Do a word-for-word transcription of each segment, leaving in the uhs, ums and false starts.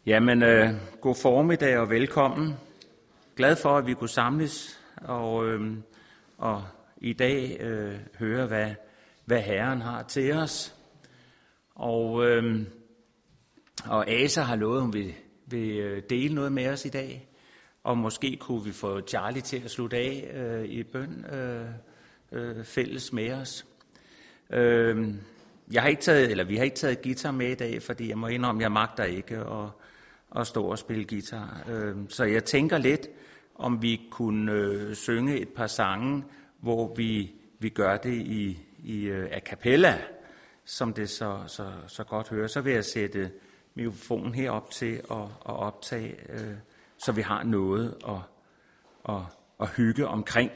Jamen, øh, god formiddag og velkommen. Glad for, at vi kunne samles og, øh, og i dag øh, høre, hvad, hvad Herren har til os. Og, øh, og Asa har lovet, at hun vil, vil dele noget med os i dag. Og måske kunne vi få Charlie til at slutte af øh, i bøn øh, øh, fælles med os. Øh, jeg har ikke taget, eller vi har ikke taget guitar med i dag, fordi jeg må indrømme, jeg magter ikke at, at stå og spille guitar. Øh, så jeg tænker lidt, om vi kunne øh, synge et par sange, hvor vi, vi gør det i, i øh, a cappella, som det så, så, så godt hører. Så vil jeg sætte mikrofonen herop til at, at optage, øh, så vi har noget at, at, at hygge omkring.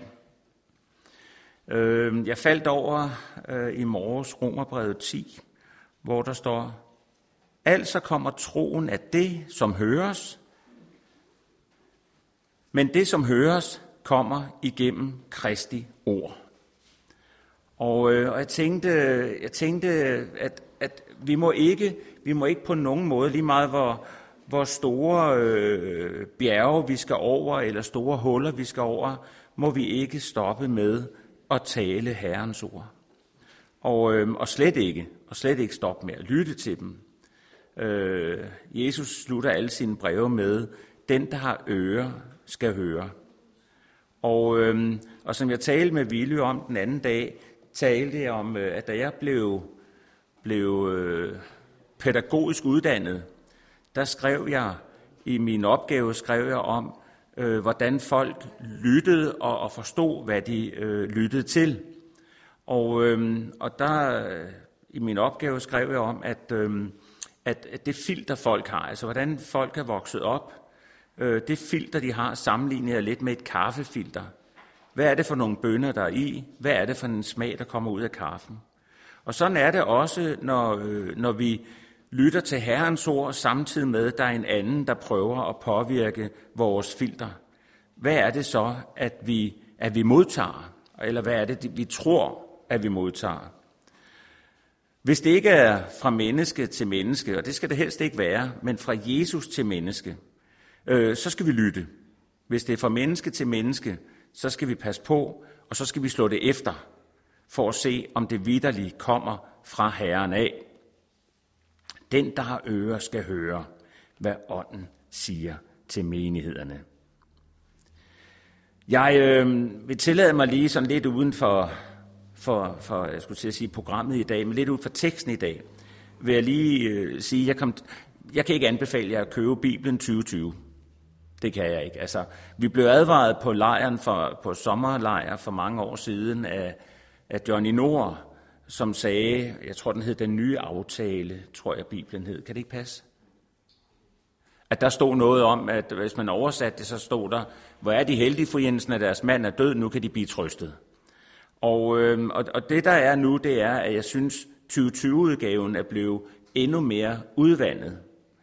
Øh, jeg faldt over øh, i morges Romerbrevet ti, hvor der står: altså kommer troen af det, som høres, men det, som høres, kommer igennem Kristi ord. Og, øh, og jeg tænkte, jeg tænkte at, at vi må ikke, vi må ikke på nogen måde, lige meget hvor, hvor store øh, bjerge vi skal over, eller store huller vi skal over, må vi ikke stoppe med at tale Herrens ord. Og, øh, og slet ikke, og slet ikke stoppe med at lytte til dem. Øh, Jesus slutter alle sine breve med: den, der har ører, skal høre. Og, øh, og som jeg talte med Willy om den anden dag, talte jeg om, at da jeg blev, blev øh, pædagogisk uddannet, der skrev jeg i min opgave skrev jeg om, øh, hvordan folk lyttede og, og forstod, hvad de øh, lyttede til. Og, øh, og der i min opgave skrev jeg om, at, øh, at, at det filter folk har, altså hvordan folk er vokset op, øh, det filter de har, sammenlignet jeg lidt med et kaffefilter. Hvad er det for nogle bønner, der er i? Hvad er det for en smag, der kommer ud af kaffen? Og sådan er det også, når, øh, når vi lytter til Herrens ord, samtidig med, at der er en anden, der prøver at påvirke vores filter. Hvad er det så, at vi, at vi modtager? Eller hvad er det, vi tror, at vi modtager? Hvis det ikke er fra menneske til menneske, og det skal det helst ikke være, men fra Jesus til menneske, øh, så skal vi lytte. Hvis det er fra menneske til menneske, så skal vi passe på, og så skal vi slå det efter, for at se, om det vitterligt kommer fra Herren af. Den, der har ører, skal høre, hvad ånden siger til menighederne. Jeg øh, vil tillade mig lige sådan lidt uden for, for, for jeg skulle til at sige programmet i dag, men lidt uden for teksten i dag, vil jeg lige øh, sige, jeg, kom, jeg kan ikke anbefale jer at købe Bibelen tyve tyve. Det kan jeg ikke. Altså, vi blev advaret på lejren for, på sommerlejr for mange år siden af, af Johnny Nord, som sagde, jeg tror den hed Den Nye Aftale, tror jeg Bibelen hed. Kan det ikke passe? At der stod noget om, at hvis man oversatte det, så stod der: hvor er de heldige, fru Jensen, at deres mand er død, nu kan de blive trøstet. Og, øh, og, og det der er nu, det er, at jeg synes, tyve tyve-udgaven er blevet endnu mere udvandet.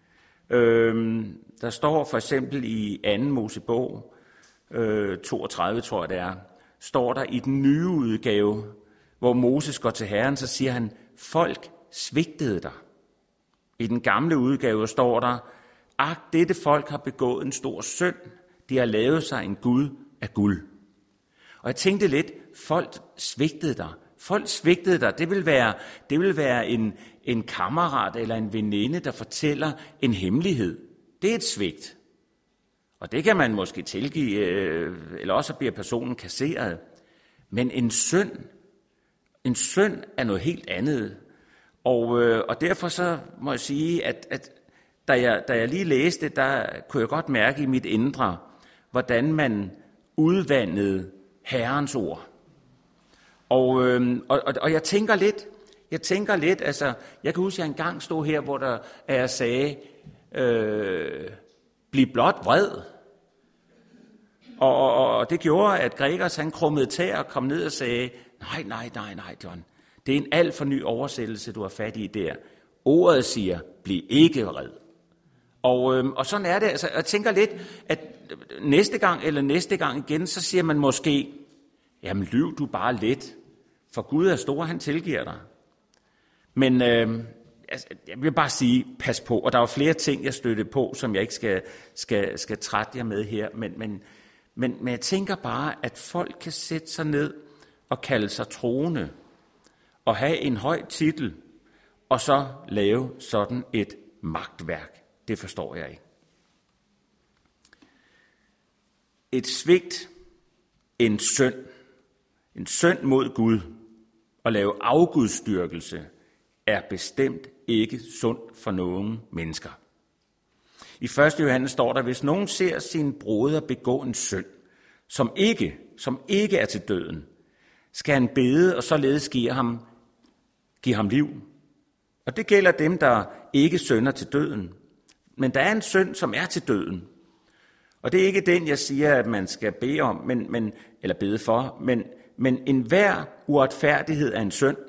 Øh, der står for eksempel i anden Mosebog, øh, toogtredive tror jeg det er, står der i den nye udgave, hvor Moses går til Herren, så siger han: folk svigtede dig. I den gamle udgave står der: ak, dette folk har begået en stor synd. De har lavet sig en Gud af guld. Og jeg tænkte lidt, folk svigtede dig. Folk svigtede dig. Det vil være, det vil være en, en kammerat eller en veninde, der fortæller en hemmelighed. Det er et svigt. Og det kan man måske tilgive, eller også bliver personen kasseret. Men en synd, en synd er noget helt andet. Og, og derfor så må jeg sige, at, at da, jeg, da jeg lige læste, der kunne jeg godt mærke i mit indre, hvordan man udvandede Herrens ord. Og, og, og jeg tænker lidt, jeg tænker lidt, altså, jeg kan huske, at jeg engang stod her, hvor der, jeg sagde, øh, bliv blot vred. Og, og, og det gjorde, at Gregers han krummede tæer og kom ned og sagde: nej, nej, nej, nej, John. Det er en alt for ny oversættelse, du har fat i der. Ordet siger: bliv ikke vred. Og, øhm, og sådan er det. Altså, jeg tænker lidt, at næste gang eller næste gang igen, så siger man måske: jamen, lyv du bare lidt, for Gud er stor, han tilgiver dig. Men øh, altså, jeg vil bare sige, pas på. Og der er flere ting, jeg støtte på, som jeg ikke skal, skal, skal trætte jer med her. Men, men, men, men jeg tænker bare, at folk kan sætte sig ned og kalde sig troende, og have en høj titel, og så lave sådan et magtværk. Det forstår jeg ikke. Et svigt, en synd, en synd mod Gud, at lave afgudstyrkelse, er bestemt ikke sundt for nogen mennesker. I første Johannes står der, hvis nogen ser sin broder begå en synd, som ikke, som ikke er til døden, skal han bede, og således give ham, give ham liv. Og det gælder dem, der ikke synder til døden. Men der er en synd, som er til døden. Og det er ikke den, jeg siger, at man skal bede om, men, men, eller bede for, men, men enhver uretfærdighed er en synd.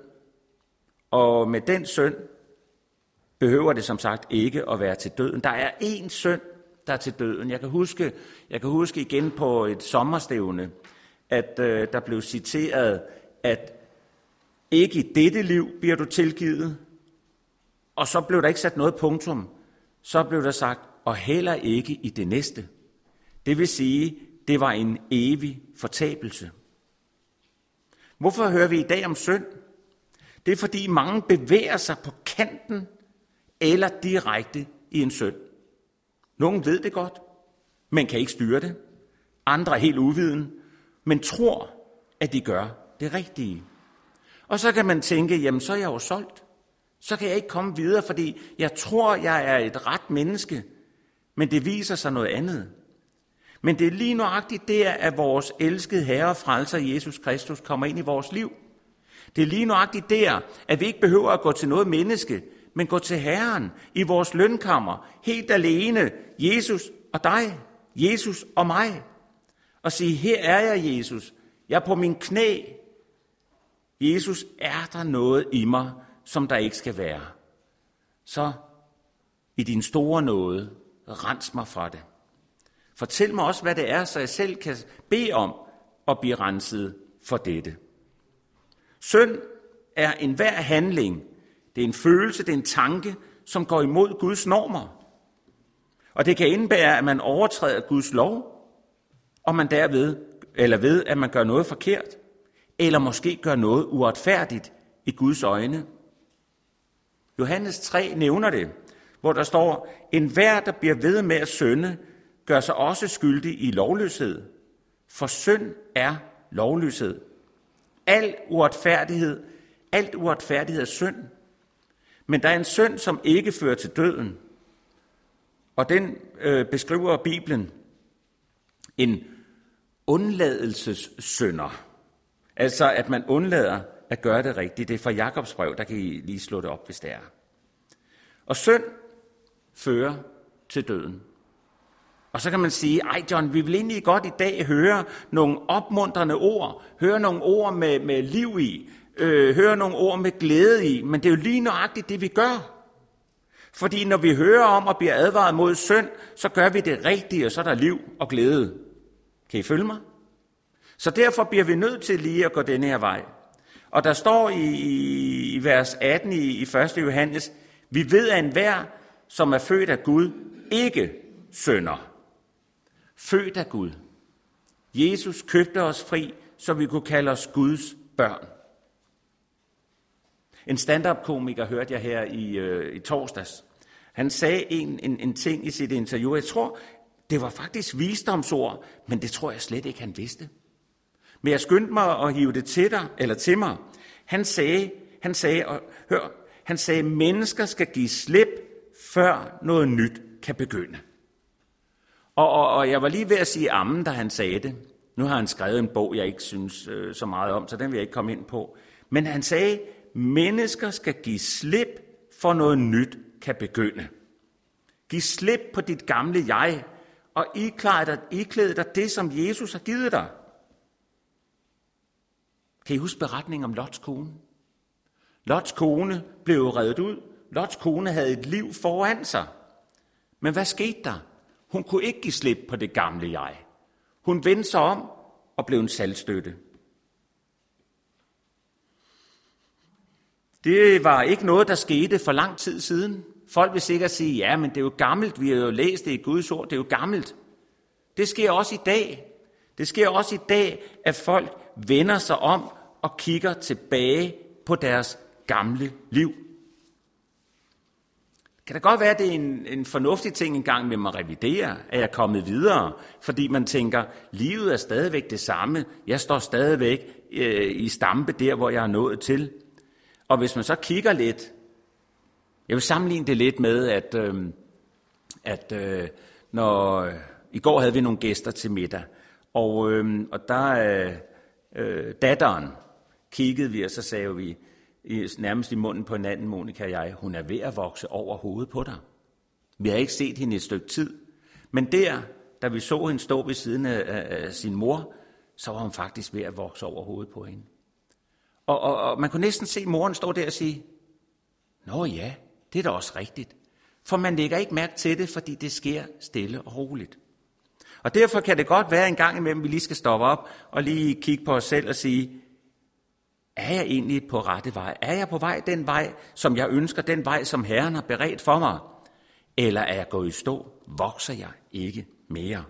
Og med den synd behøver det som sagt ikke at være til døden. Der er én synd, der er til døden. Jeg kan huske, jeg kan huske igen på et sommerstævne, at øh, der blev citeret, at ikke i dette liv bliver du tilgivet, og så blev der ikke sat noget punktum. Så blev der sagt, og heller ikke i det næste. Det vil sige, det var en evig fortabelse. Hvorfor hører vi i dag om synd? Det er fordi mange bevæger sig på kanten eller direkte i en synd. Nogle ved det godt, men kan ikke styre det. Andre er helt uviden, men tror, at de gør det rigtige. Og så kan man tænke, jamen så er jeg jo solgt. Så kan jeg ikke komme videre, fordi jeg tror, jeg er et ret menneske, men det viser sig noget andet. Men det er lige nøjagtigt der, at vores elskede Herre og Frelser Jesus Kristus kommer ind i vores liv. Det er lige nøjagtigt der, at vi ikke behøver at gå til noget menneske, men gå til Herren i vores lønkammer, helt alene, Jesus og dig, Jesus og mig, og sige, her er jeg, Jesus, jeg er på min knæ. Jesus, er der noget i mig, som der ikke skal være? Så i din store nåde, rens mig fra det. Fortæl mig også, hvad det er, så jeg selv kan bede om at blive renset for dette. Synd er enhver handling. Det er en følelse, det er en tanke, som går imod Guds normer. Og det kan indebære, at man overtræder Guds lov, og man derved, eller ved, at man gør noget forkert, eller måske gør noget uretfærdigt i Guds øjne. Johannes tre nævner det, hvor der står, enhver, der bliver ved med at synde, gør sig også skyldig i lovløshed. For synd er lovløshed. Al uretfærdighed, alt uretfærdighed er synd. Men der er en synd, som ikke fører til døden. Og den øh, beskriver Bibelen en undladelsessynder. Altså, at man undlader at gøre det rigtigt. Det er fra Jakobs brev, der kan I lige slå det op, hvis det er. Og synd fører til døden. Og så kan man sige, ej John, vi vil egentlig godt i dag høre nogle opmuntrende ord, høre nogle ord med, med liv i, øh, høre nogle ord med glæde i, men det er jo lige nøjagtigt det, vi gør. Fordi når vi hører om at blive advaret mod synd, så gør vi det rigtige, og så er der liv og glæde. Kan I følge mig? Så derfor bliver vi nødt til lige at gå denne her vej. Og der står i, i vers atten i, i første Johannes, vi ved at enhver, som er født af Gud, ikke synder. Født af Gud. Jesus købte os fri, så vi kunne kalde os Guds børn. En stand-up-komiker hørte jeg her i, øh, i torsdags. Han sagde en, en, en ting i sit interview. Jeg tror, det var faktisk visdomsord, men det tror jeg slet ikke, han vidste. Men jeg skyndte mig at hive det til dig, eller til mig. Han sagde, han sagde, og, hør, han sagde, mennesker skal give slip, før noget nyt kan begynde. Og, og, og jeg var lige ved at sige amen, da han sagde det. Nu har han skrevet en bog, jeg ikke synes øh, så meget om, så den vil jeg ikke komme ind på. Men han sagde, mennesker skal give slip, for noget nyt kan begynde. Giv slip på dit gamle jeg, og iklæd dig, iklæd dig det, som Jesus har givet dig. Kan I huske beretningen om Lots kone? Lots kone blev reddet ud. Lots kone havde et liv foran sig. Men hvad skete der? Hun kunne ikke give slip på det gamle jeg. Hun vendte sig om og blev en saltstøtte. Det var ikke noget, der skete for lang tid siden. Folk vil sikkert sige, ja, men det er jo gammelt, vi har jo læst det i Guds ord, det er jo gammelt. Det sker også i dag. Det sker også i dag, at folk vender sig om og kigger tilbage på deres gamle liv. Kan det godt være, at det er en, en fornuftig ting engang med at revidere, at jeg er kommet videre, fordi man tænker, livet er stadigvæk det samme, jeg står stadigvæk øh, i stampe der, hvor jeg er nået til. Og hvis man så kigger lidt, jeg vil sammenligne det lidt med, at, øh, at øh, når øh, i går havde vi nogle gæster til middag, og, øh, og der øh, øh, datteren kiggede vi, og så sagde vi, nærmest i munden på hinanden, Monika og jeg, hun er ved at vokse over hovedet på dig. Vi har ikke set hende et stykke tid. Men der, da vi så hende stå ved siden af, af sin mor, så var hun faktisk ved at vokse over hovedet på hende. Og, og, og man kunne næsten se moren stå der og sige, nå ja, det er da også rigtigt. For man lægger ikke mærke til det, fordi det sker stille og roligt. Og derfor kan det godt være en gang imellem, vi lige skal stoppe op og lige kigge på os selv og sige, er jeg egentlig på rette vej? Er jeg på vej den vej, som jeg ønsker, den vej, som Herren har beredt for mig? Eller er jeg gået i stå? Vokser jeg ikke mere?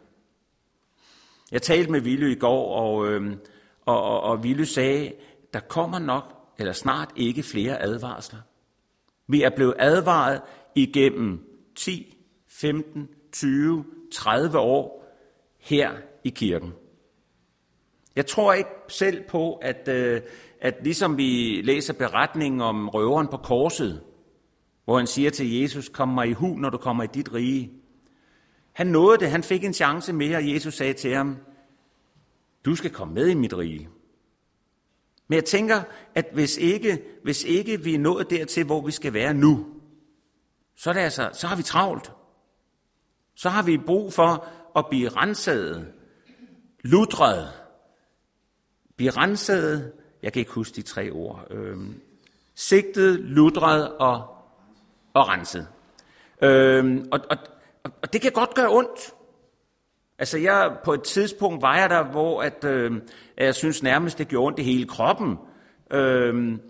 Jeg talte med Willy i går, og, øh, og, og, og Willy sagde, der kommer nok, eller snart ikke flere advarsler. Vi er blevet advaret igennem ti, femten, tyve, tredive år her i kirken. Jeg tror ikke selv på, at, øh, at ligesom vi læser beretningen om røveren på korset, hvor han siger til Jesus, kom mig i hu, når du kommer i dit rige. Han nåede det, han fik en chance mere, og Jesus sagde til ham, du skal komme med i mit rige. Men jeg tænker, at hvis ikke, hvis ikke vi er nået dertil, hvor vi skal være nu, så, er det altså, så har vi travlt. Så har vi brug for at blive renset, lutret, blive renset, jeg kan ikke huske de tre ord, øhm, sigtet, lutret og, og renset. Øhm, og, og, og det kan godt gøre ondt. Altså jeg, på et tidspunkt var jeg der, hvor at, øh, jeg synes nærmest, det gjorde ondt i hele kroppen. Øhm,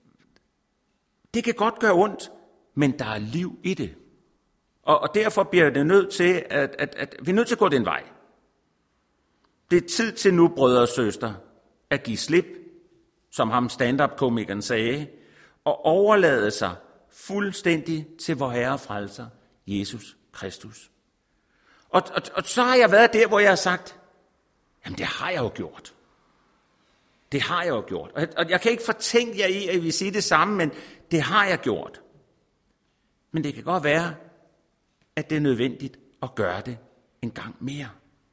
det kan godt gøre ondt, men der er liv i det. Og, og derfor bliver det nødt til, at, at, at vi er nødt til at gå den vej. Det er tid til nu, brødre og søster, at give slip, som ham stand-up-komikeren sagde, og overlade sig fuldstændig til vor Herre og Frelser, Jesus Kristus. Og, og, og så har jeg været der, hvor jeg har sagt, jamen det har jeg jo gjort. Det har jeg jo gjort. Og, og jeg kan ikke fortænke jer i, at vi siger det samme, men det har jeg gjort. Men det kan godt være, at det er nødvendigt at gøre det en gang mere.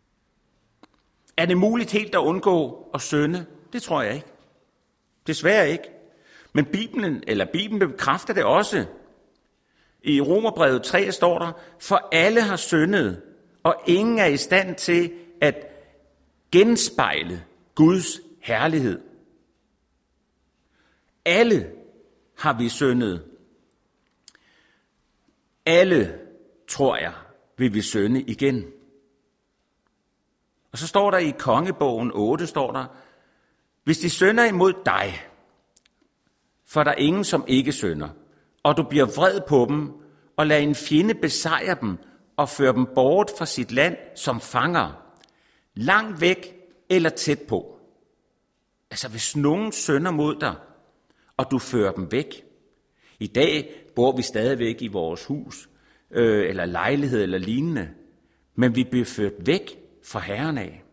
Er det muligt helt at undgå at synde? Det tror jeg ikke. Desværre ikke. Men Bibelen, eller Bibelen bekræfter det også. I Romerbrevet tre står der, for alle har syndet, og ingen er i stand til at genspejle Guds herlighed. Alle har vi syndet. Alle, tror jeg, vil vi synde igen. Og så står der i Kongebogen otte, står der, hvis de synder imod dig, for der er ingen, som ikke synder, og du bliver vred på dem, og lad en fjende besejre dem, og føre dem bort fra sit land som fanger, langt væk eller tæt på. Altså hvis nogen synder mod dig, og du fører dem væk. I dag bor vi stadigvæk i vores hus, øh, eller lejlighed eller lignende, men vi bliver ført væk fra Herren af.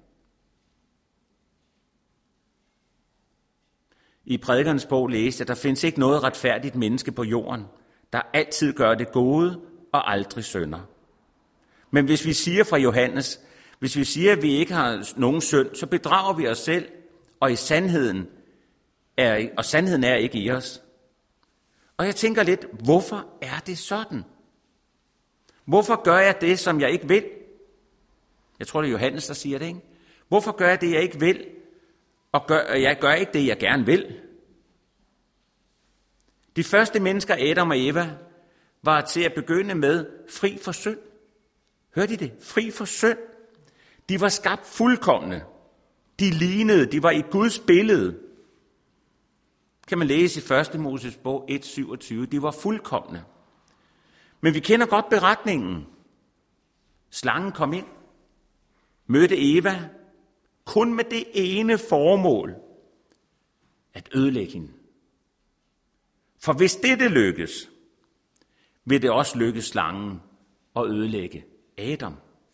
I prædikernes bog læste, at der findes ikke noget retfærdigt menneske på jorden, der altid gør det gode og aldrig synder. Men hvis vi siger fra Johannes, hvis vi siger, at vi ikke har nogen synd, så bedrager vi os selv, og i sandheden er, og sandheden er ikke i os. Og jeg tænker lidt, hvorfor er det sådan? Hvorfor gør jeg det, som jeg ikke vil? Jeg tror, det er Johannes, der siger det, ikke? Hvorfor gør jeg det, jeg ikke vil? Og gør, jeg gør ikke det, jeg gerne vil. De første mennesker, Adam og Eva, var til at begynde med fri for synd. Hørte I det? Fri for synd. De var skabt fuldkomne. De lignede, de var i Guds billede. kan man læse i første Mosebog et syvogtyve. De var fuldkomne. Men vi kender godt beretningen. Slangen kom ind, mødte Eva, kun med det ene formål, at ødelægge hende. For hvis dette lykkes, vil det også lykkes slangen at ødelægge Adam.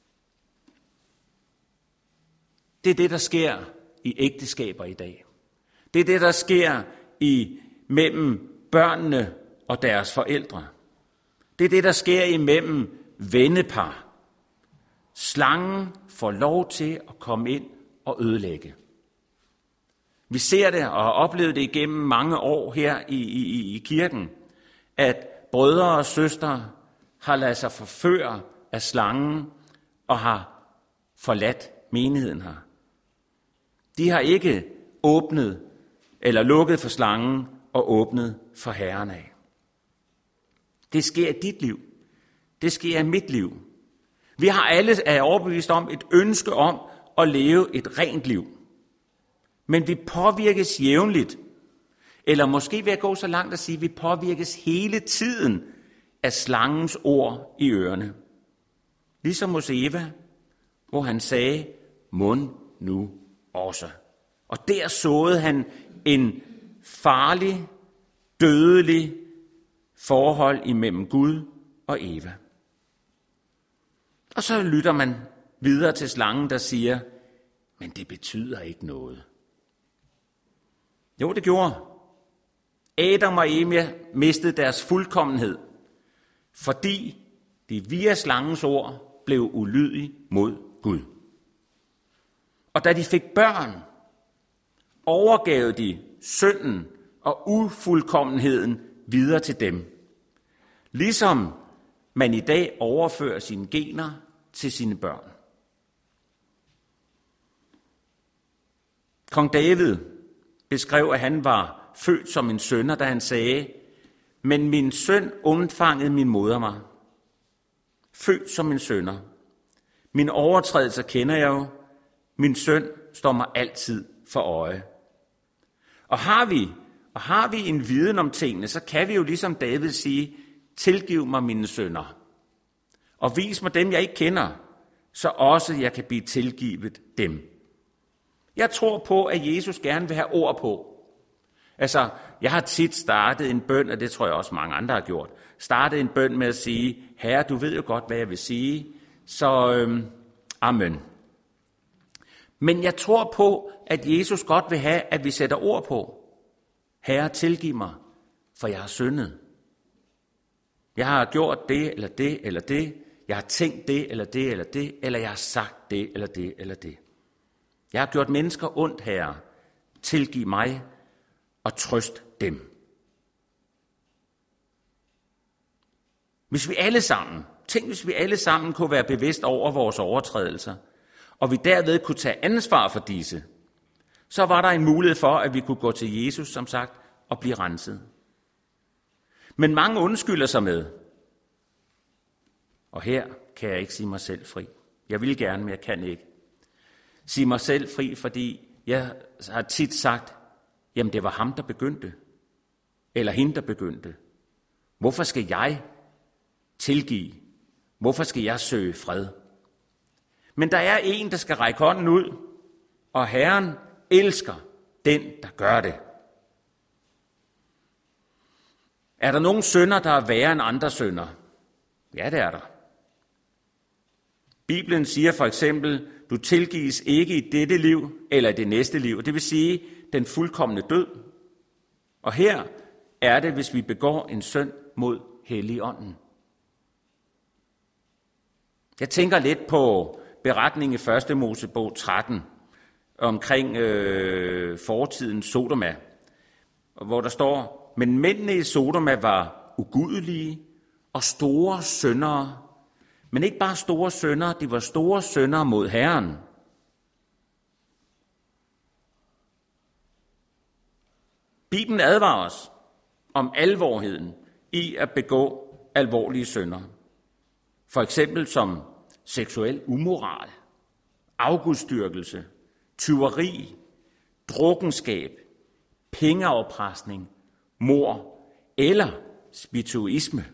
Det er det, der sker i ægteskaber i dag. Det er det, der sker i mellem børnene og deres forældre. Det er det, der sker imellem vennepar. Slangen får lov til at komme ind og ødelægge. Vi ser det og har oplevet det igennem mange år her i, i, i kirken, at brødre og søstre har ladet sig forføre af slangen og har forladt menigheden her. De har ikke åbnet eller lukket for slangen og åbnet for Herren af. Det sker i dit liv. Det sker i mit liv. Vi har alle er overbevist om et ønske om at leve et rent liv. Men vi påvirkes jævnligt, eller måske vil jeg gå så langt at sige, at vi påvirkes hele tiden af slangens ord i ørerne. Ligesom hos Eva, hvor han sagde, mund nu også. Og der såede han en farlig, dødelig forhold imellem Gud og Eva. Og så lytter man videre til slangen, der siger, men det betyder ikke noget. Jo, det gjorde. Adam og Eva mistede deres fuldkommenhed, fordi de via slangens ord blev ulydige mod Gud. Og da de fik børn, overgav de synden og ufuldkommenheden videre til dem. Ligesom man i dag overfører sine gener til sine børn. Kong David beskrev, at han var født som en sønner, da han sagde, men min søn undfangede min moder mig. Født som en sønner. Min overtrædelser kender jeg jo. Min søn står mig altid for øje. Og har vi, og har vi en viden om tingene, så kan vi jo ligesom David sige, tilgiv mig mine synder. Og vis mig dem, jeg ikke kender, så også jeg kan blive tilgivet dem. Jeg tror på, at Jesus gerne vil have ord på. Altså, jeg har tit startet en bøn, og det tror jeg også mange andre har gjort, startet en bøn med at sige, Herre, du ved jo godt, hvad jeg vil sige, så øhm, amen. Men jeg tror på, at Jesus godt vil have, at vi sætter ord på. Herre, tilgiv mig, for jeg har syndet. Jeg har gjort det, eller det, eller det. Jeg har tænkt det, eller det, eller det. Eller jeg har sagt det, eller det, eller det. Jeg har gjort mennesker ondt, Herre. Tilgiv mig og trøst dem. Hvis vi alle sammen, tænk hvis vi alle sammen kunne være bevidst over vores overtrædelser, og vi derved kunne tage ansvar for disse, så var der en mulighed for, at vi kunne gå til Jesus, som sagt, og blive renset. Men mange undskylder sig med, og her kan jeg ikke sige mig selv fri. Jeg vil gerne, men jeg kan ikke. Sige mig selv fri, fordi jeg har tit sagt, jamen det var ham, der begyndte, eller hende, der begyndte. Hvorfor skal jeg tilgive? Hvorfor skal jeg søge fred? Men der er en, der skal række hånden ud, og Herren elsker den, der gør det. Er der nogen synder, der er værre end andre synder? Ja, det er der. Bibelen siger for eksempel, du tilgives ikke i dette liv eller i det næste liv. Det vil sige den fuldkomne død. Og her er det, hvis vi begår en synd mod Helligånden. Jeg tænker lidt på beretningen i første Mosebog tretten omkring øh, fortiden Sodoma, hvor der står, men mændene i Sodoma var ugudelige og store syndere. Men ikke bare store syndere, de var store syndere mod Herren. Bibelen advarer os om alvorheden i at begå alvorlige synder. For eksempel som seksuel umoral, afgudstyrkelse, tyveri, drukkenskab, pengeafpresning mord eller spirituisme.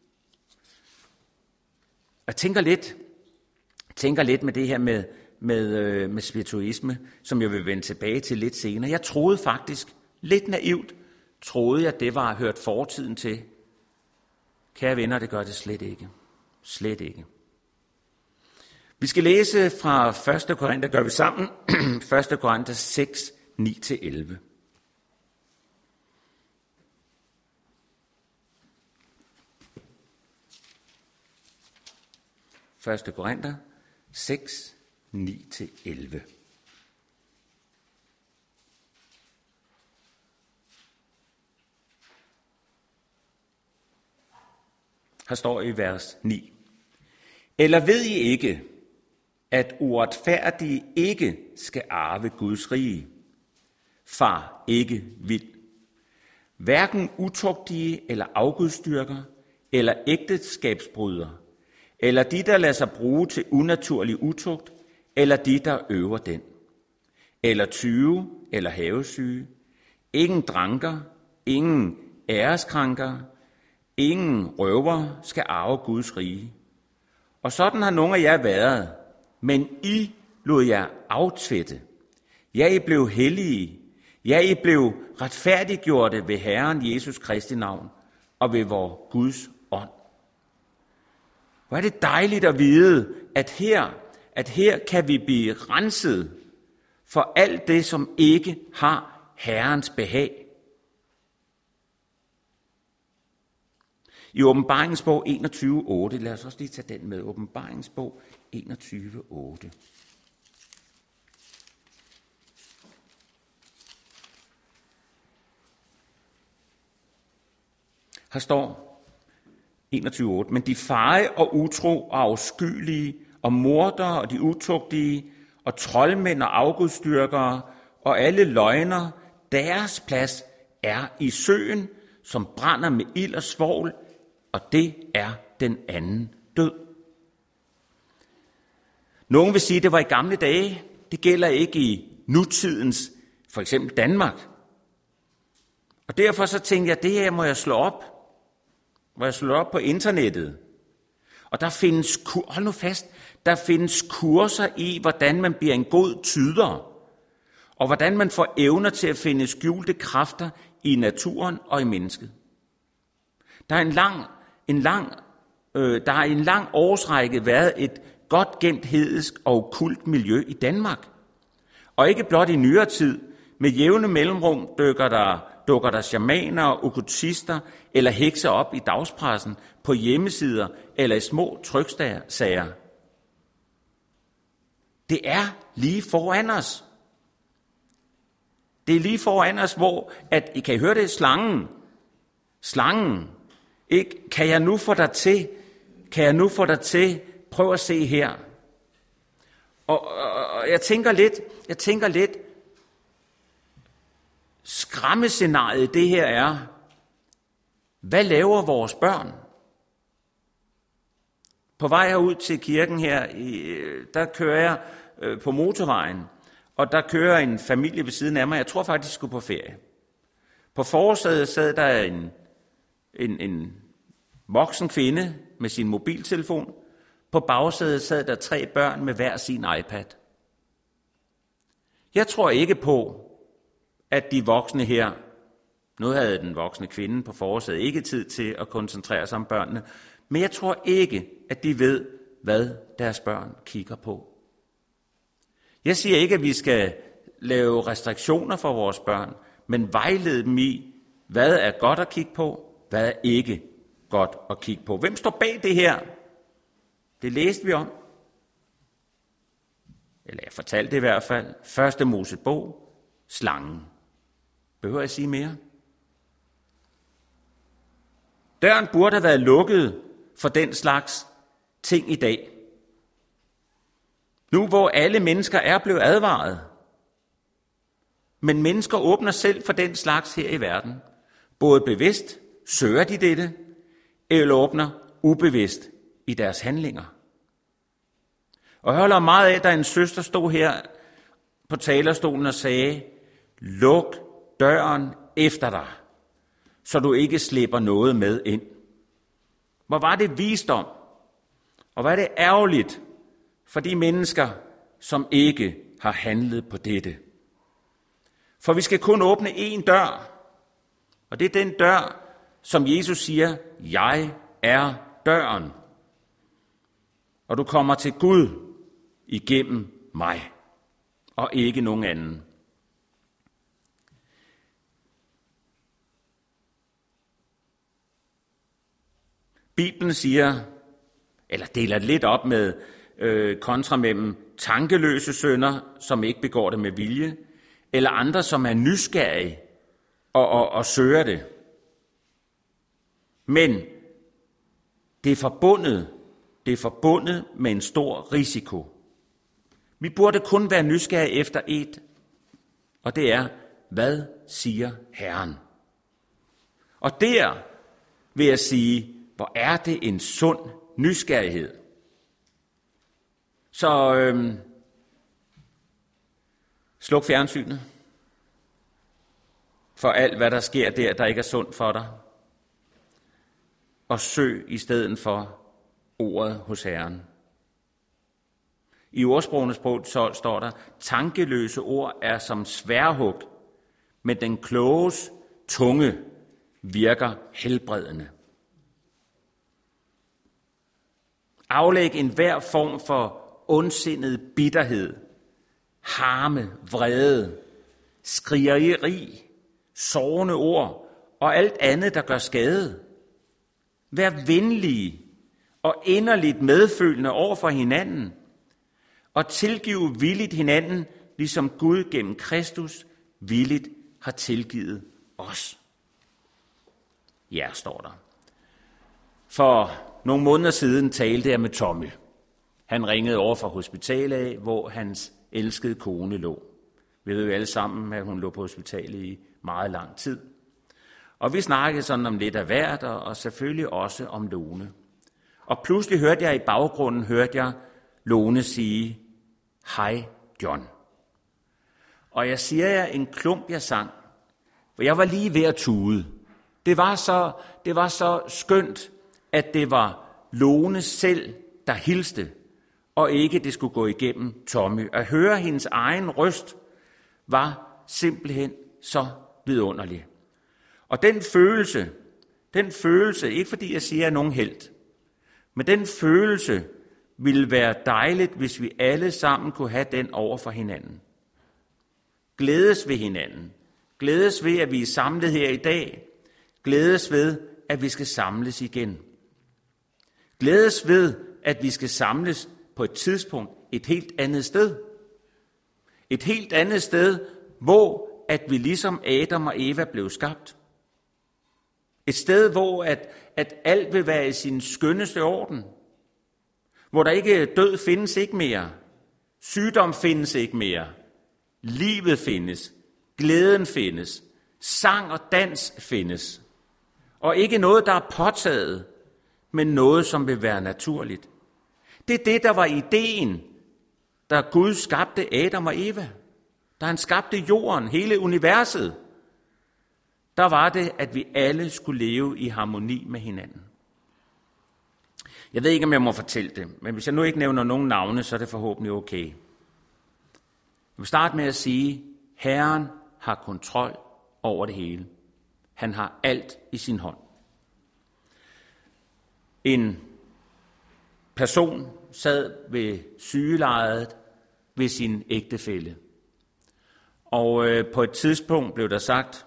Jeg tænker lidt, tænker lidt med det her med, med, med spirituisme, som jeg vil vende tilbage til lidt senere. Jeg troede faktisk, lidt naivt, troede jeg, det var hørt fortiden til. Kære venner, det gør det slet ikke. Slet ikke. Vi skal læse fra første Korinther, gør vi sammen, første Korinther seks, ni til elleve. første Korinther seks, ni til elleve. Her står i vers ni. Eller ved I ikke, at uretfærdige ikke skal arve Guds rige? Far ikke vil. Hverken utugtige eller afgudstyrker, eller ægteskabsbrydere, eller de, der lader sig bruge til unaturlig utugt, eller de, der øver den, eller tyve, eller havesyge, ingen dranker, ingen æreskrænker, ingen røver skal arve Guds rige. Og sådan har nogle af jer været, men I lod jer aftvætte. Ja, I blev hellige. Ja, I blev retfærdiggjorte ved Herren Jesus Kristi navn og ved vor Guds ånd. Hvor er det dejligt at vide, at her, at her kan vi blive renset for alt det, som ikke har Herrens behag. I Åbenbaringsbog enogtyve otte, lad os også lige tage den med, Åbenbaringsbog enogtyve otte. Her står enogtyve otte, men de feje og utro og afskyelige og mordere og de utugtige og troldmænd og afgudstyrkere og alle løgner, deres plads er i søen, som brænder med ild og svovl, og det er den anden død. Nogen vil sige, at det var i gamle dage. Det gælder ikke i nutidens, for eksempel Danmark. Og derfor så tænkte jeg, at det her må jeg slå op. Må jeg slå op på internettet. Og der findes, hold nu fast, der findes kurser i, hvordan man bliver en god tyder. Og hvordan man får evner til at finde skjulte kræfter i naturen og i mennesket. Der er en lang, en lang, øh, der har i en lang årsrække været et godt gemt hedensk og okkult miljø i Danmark. Og ikke blot i nyere tid, med jævne mellemrum dukker der, dukker der shamaner og okkultister eller hekser op i dagspressen, på hjemmesider eller i små tryksager. Det er lige foran os. Det er lige foran os, hvor, at, I kan høre det, slangen, slangen, ikke? Kan jeg nu få dig til, kan jeg nu få dig til, prøv at se her. Og, og, og jeg tænker lidt, jeg tænker lidt, skræmmescenariet det her er, hvad laver vores børn? På vej herud til kirken her, der kører jeg på motorvejen, og der kører en familie ved siden af mig. Jeg tror faktisk, de skulle på ferie. På forsædet sad der en, en, en voksen kvinde med sin mobiltelefon. På bagsædet sad der tre børn med hver sin iPad. Jeg tror ikke på, at de voksne her, nu havde den voksne kvinde på forsædet ikke tid til at koncentrere sig om børnene, men jeg tror ikke, at de ved, hvad deres børn kigger på. Jeg siger ikke, at vi skal lave restriktioner for vores børn, men vejlede dem i, hvad er godt at kigge på, hvad er ikke godt at kigge på. Hvem står bag det her? Det læste vi om. Eller jeg fortalte det i hvert fald. Første Mosebog, slangen. Behøver jeg sige mere? Døren burde have været lukket for den slags ting i dag. Nu hvor alle mennesker er blevet advaret. Men mennesker åbner selv for den slags her i verden. Både bevidst søger de dette, eller åbner ubevidst i deres handlinger. Og jeg holder meget af, at der en søster stod her på talerstolen og sagde, luk døren efter dig. så du ikke slipper noget med ind. Hvor var det visdom, og hvor er det ærgerligt for de mennesker, som ikke har handlet på dette. For vi skal kun åbne én dør, og det er den dør, som Jesus siger, jeg er døren. Og du kommer til Gud igennem mig, og ikke nogen anden. Bibelen siger, eller deler lidt op med øh, kontra mellem tankeløse synder, som ikke begår det med vilje, eller andre, som er nysgerrige og, og, og søger det. Men det er forbundet, det er forbundet med en stor risiko. Vi burde kun være nysgerrige efter et, og det er, hvad siger Herren? Og der vil jeg sige, hvor er det en sund nysgerrighed. Så øhm, sluk fjernsynet for alt, hvad der sker der, der ikke er sundt for dig. Og søg i stedet for ordet hos Herren. I ordsprogenes bog står der, tankeløse ord er som sværdhug, men den kloges tunge virker helbredende. Aflæg enhver form for ondsindet bitterhed, harme, vrede, skrigeri, sårende ord og alt andet, der gør skade. Vær venlige og inderligt medfølende over for hinanden, og tilgive villigt hinanden, ligesom Gud gennem Kristus villigt har tilgivet os. Ja, står der. For nogle måneder siden talte jeg med Tommy. Han ringede over fra hospitalet af, hvor hans elskede kone lå. Vi ved jo alle sammen, at hun lå på hospitalet i meget lang tid. Og vi snakkede sådan om lidt af hvert, og selvfølgelig også om Lone. Og pludselig hørte jeg i baggrunden, hørte jeg Lone sige, hej John. Og jeg siger jer en klump, jeg sang, for jeg var lige ved at tude. Det var så, det var så skønt, at det var Lone selv, der hilste, og ikke det skulle gå igennem Tommy. At høre hendes egen røst var simpelthen så vidunderlig. Og den følelse, den følelse, ikke fordi jeg siger, at jeg er nogen helt, men den følelse ville være dejligt, hvis vi alle sammen kunne have den over for hinanden. Glædes ved hinanden. Glædes ved, at vi er samlet her i dag. Glædes ved, at vi skal samles igen. Glædes ved, at vi skal samles på et tidspunkt et helt andet sted. Et helt andet sted, hvor at vi ligesom Adam og Eva blev skabt. Et sted, hvor at, at alt vil være i sin skønneste orden. Hvor der ikke død findes ikke mere. Sygdom findes ikke mere. Livet findes. Glæden findes. Sang og dans findes. Og ikke noget, der er påtaget, men noget, som vil være naturligt. Det er det, der var ideen, da Gud skabte Adam og Eva. Da han skabte jorden, hele universet. Der var det, at vi alle skulle leve i harmoni med hinanden. Jeg ved ikke, om jeg må fortælle det, men hvis jeg nu ikke nævner nogen navne, så er det forhåbentlig okay. Jeg vil starte med at sige, Herren har kontrol over det hele. Han har alt i sin hånd. En person sad ved sygelejet ved sin ægtefælle. Og øh, på et tidspunkt blev der sagt,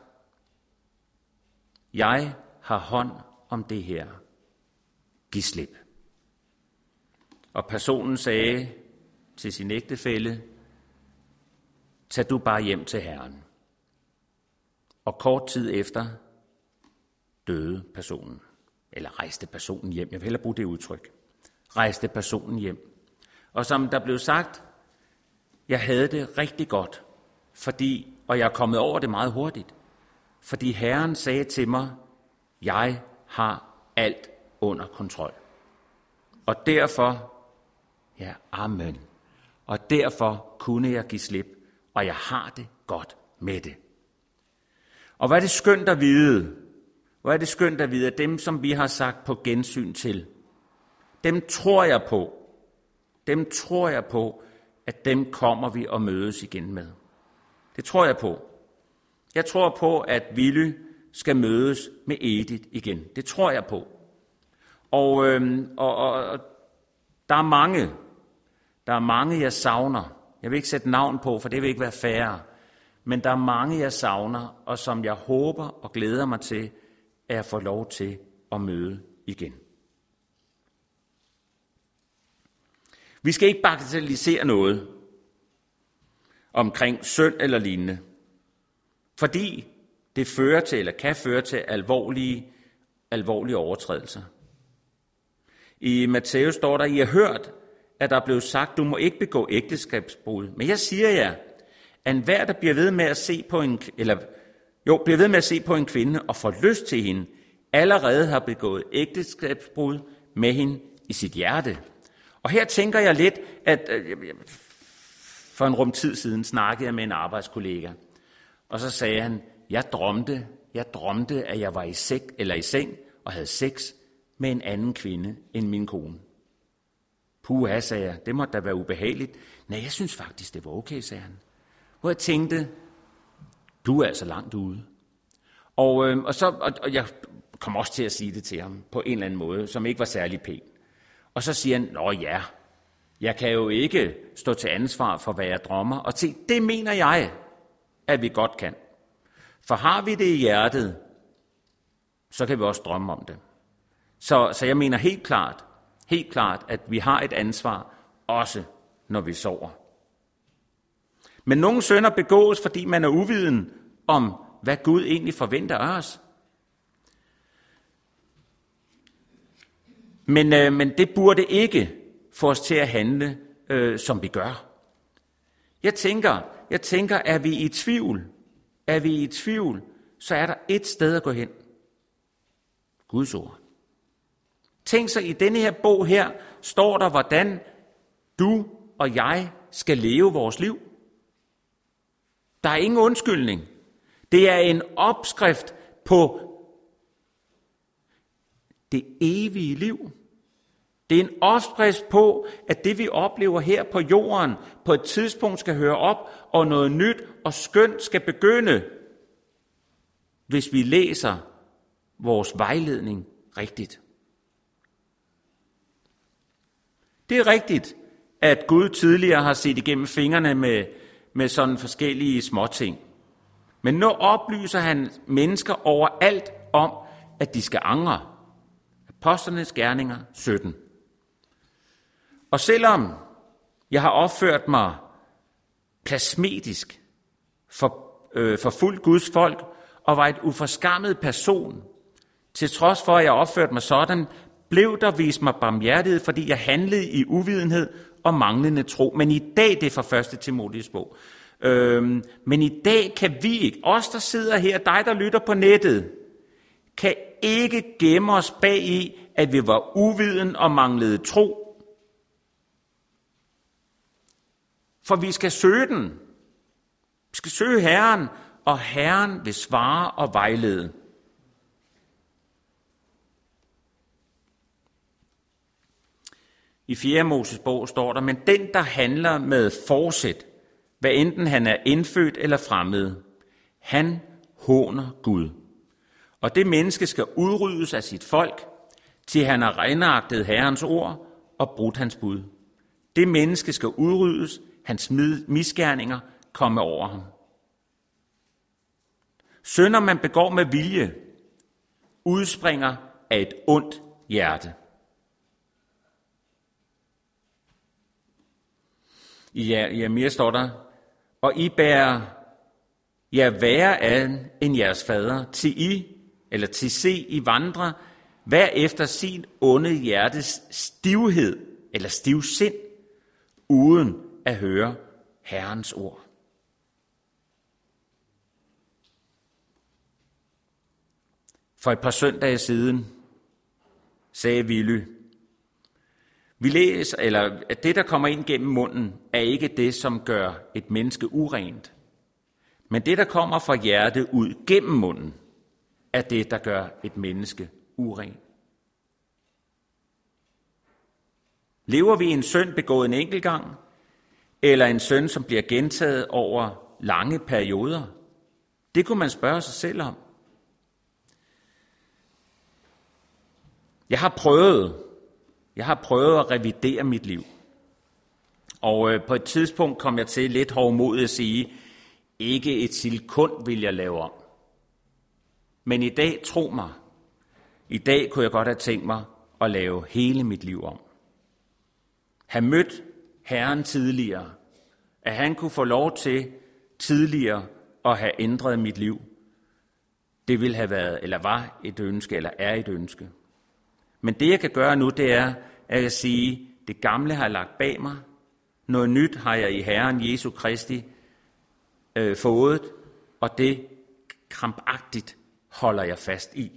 jeg har hånd om det her. Giv slip. Og personen sagde til sin ægtefælle, tag du bare hjem til Herren. Og kort tid efter døde personen. Eller rejste personen hjem. Jeg vil hellere bruge det udtryk. Rejste personen hjem. Og som der blev sagt, jeg havde det rigtig godt, fordi, og jeg er kommet over det meget hurtigt, fordi Herren sagde til mig, jeg har alt under kontrol. Og derfor, ja, amen. Og derfor kunne jeg give slip, og jeg har det godt med det. Og hvad er det skønt at vide, Hvor er det skønt at vide, at dem, som vi har sagt på gensyn til, dem tror jeg på. Dem tror jeg på, at dem kommer vi og mødes igen med. Det tror jeg på. Jeg tror på, at Willy skal mødes med Edith igen. Det tror jeg på. Og, øhm, og, og, og der er mange, der er mange, jeg savner. Jeg vil ikke sætte navn på, for det vil ikke være fair. Men der er mange, jeg savner, og som jeg håber og glæder mig til, at jeg får lov til at møde igen. Vi skal ikke bagatellisere noget omkring synd eller lignende, fordi det fører til, eller kan føre til alvorlige, alvorlige overtrædelser. I Matthæus står der, I har hørt, at der er blevet sagt, du må ikke begå ægteskabsbrud. Men jeg siger jer, at enhver, der bliver ved med at se på en, eller, jo, bliver ved med at se på en kvinde og får lyst til hende, allerede har begået ægteskabsbrud med hende i sit hjerte. Og her tænker jeg lidt, at for en rum tid siden snakkede jeg med en arbejdskollega, og så sagde han, jeg drømte, jeg drømte, at jeg var i, seng, eller i seng og havde sex med en anden kvinde end min kone. Puha, sagde jeg, det måtte da være ubehageligt. Nej, jeg synes faktisk, det var okay, sagde han. Hvor jeg tænkte, du er altså langt ude. Og, øh, og, så, og, og jeg kom også til at sige det til ham på en eller anden måde, som ikke var særlig pæn. Og så siger han, nå ja, jeg kan jo ikke stå til ansvar for, hvad jeg drømmer. Og til det mener jeg, at vi godt kan. For har vi det i hjertet, så kan vi også drømme om det. Så, så jeg mener helt klart, helt klart, at vi har et ansvar, også når vi sover. Men nogle synder begås, fordi man er uviden om, hvad Gud egentlig forventer af os. Men, øh, men det burde ikke få os til at handle, øh, som vi gør. Jeg tænker, jeg tænker, er vi i tvivl, er vi i tvivl, så er der et sted at gå hen. Guds ord. Tænk så, i denne her bog her, står der, hvordan du og jeg skal leve vores liv. Der er ingen undskyldning. Det er en opskrift på det evige liv. Det er en opskrift på, at det vi oplever her på jorden, på et tidspunkt skal høre op, og noget nyt og skønt skal begynde, hvis vi læser vores vejledning rigtigt. Det er rigtigt, at Gud tidligere har set igennem fingrene med, med sådan forskellige småting. Men nu oplyser han mennesker overalt om, at de skal angre. Apostlenes gerninger sytten. Og selvom jeg har opført mig plasmetisk for, øh, for fuldt Guds folk, og var et uforskammet person, til trods for, at jeg opførte mig sådan, blev der vist mig barmhjertighed, fordi jeg handlede i uvidenhed og manglende tro. Men i dag, det er fra første Timotheus bog, øhm, men i dag kan vi ikke, os der sidder her, dig der lytter på nettet, kan ikke gemme os bag i, at vi var uviden og manglede tro. For vi skal søge den. Vi skal søge Herren, og Herren vil svare og vejlede. I fjerde Moses bog står der, men den, der handler med forsæt, hvad enten han er indfødt eller fremmed, han håner Gud. Og det menneske skal udryddes af sit folk, til han har renagtet Herrens ord og brudt hans bud. Det menneske skal udryddes, hans misgerninger komme over ham. Synder man begår med vilje, udspringer af et ondt hjerte. I Jeremia står der, og I bærer jer værre an end jeres fader, til I, eller til se I vandre, hver efter sin onde hjertes stivhed, eller stivsind, uden at høre Herrens ord. For et par søndage siden sagde Willy, vi læser, eller at det, der kommer ind gennem munden, er ikke det, som gør et menneske urent. Men det, der kommer fra hjertet ud gennem munden, er det, der gør et menneske uren. Lever vi en synd begået en enkelt gang, eller en synd, som bliver gentaget over lange perioder? Det kunne man spørge sig selv om. Jeg har prøvet, jeg har prøvet at revidere mit liv. Og øh, på et tidspunkt kom jeg til lidt hovmodigt at sige, ikke et sekund vil jeg lave om. Men i dag, tro mig, i dag kunne jeg godt have tænkt mig at lave hele mit liv om. Have mødt Herren tidligere, at han kunne få lov til tidligere at have ændret mit liv. Det ville have været, eller var et ønske, eller er et ønske. Men det jeg kan gøre nu, det er, at jeg sige, det gamle har jeg lagt bag mig, noget nyt har jeg i Herren Jesu Kristi øh, fået, og det krampagtigt holder jeg fast i.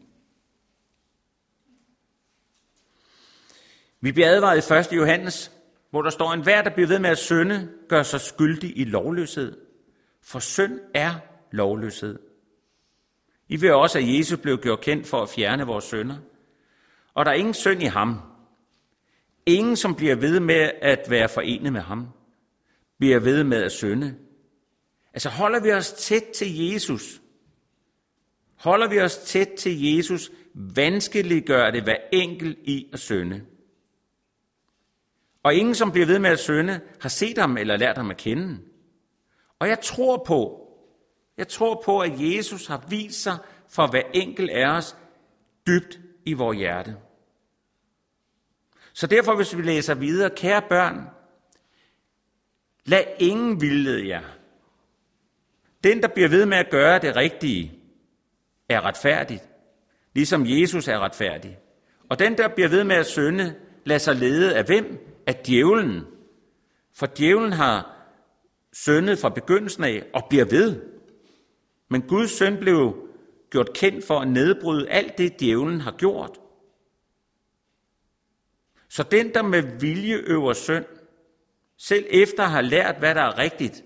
Vi bliver advaret i første Johannes, hvor der står, enhver, der bliver ved med at synde, gør sig skyldig i lovløshed. For synd er lovløshed. I ved også, at Jesus blev gjort kendt for at fjerne vores synder. Og der er ingen synd i ham. Ingen, som bliver ved med at være forenet med ham, bliver ved med at synde. Altså holder vi os tæt til Jesus, holder vi os tæt til Jesus, vanskeliggør det hver enkelt i at synde. Og ingen, som bliver ved med at synde, har set ham eller lært ham at kende. Og jeg tror på, jeg tror på, at Jesus har vist sig for hver enkelt af os dybt i vores hjerte. Så derfor, hvis vi læser videre, kære børn, lad ingen vildlede jer. Den, der bliver ved med at gøre det rigtige, er retfærdigt, ligesom Jesus er retfærdig. Og den, der bliver ved med at synde, lader sig lede af hvem? Af djævlen. For djævlen har syndet fra begyndelsen af og bliver ved. Men Guds søn blev gjort kendt for at nedbryde alt det, djævlen har gjort. Så den, der med vilje øver synd, selv efter at have lært, hvad der er rigtigt,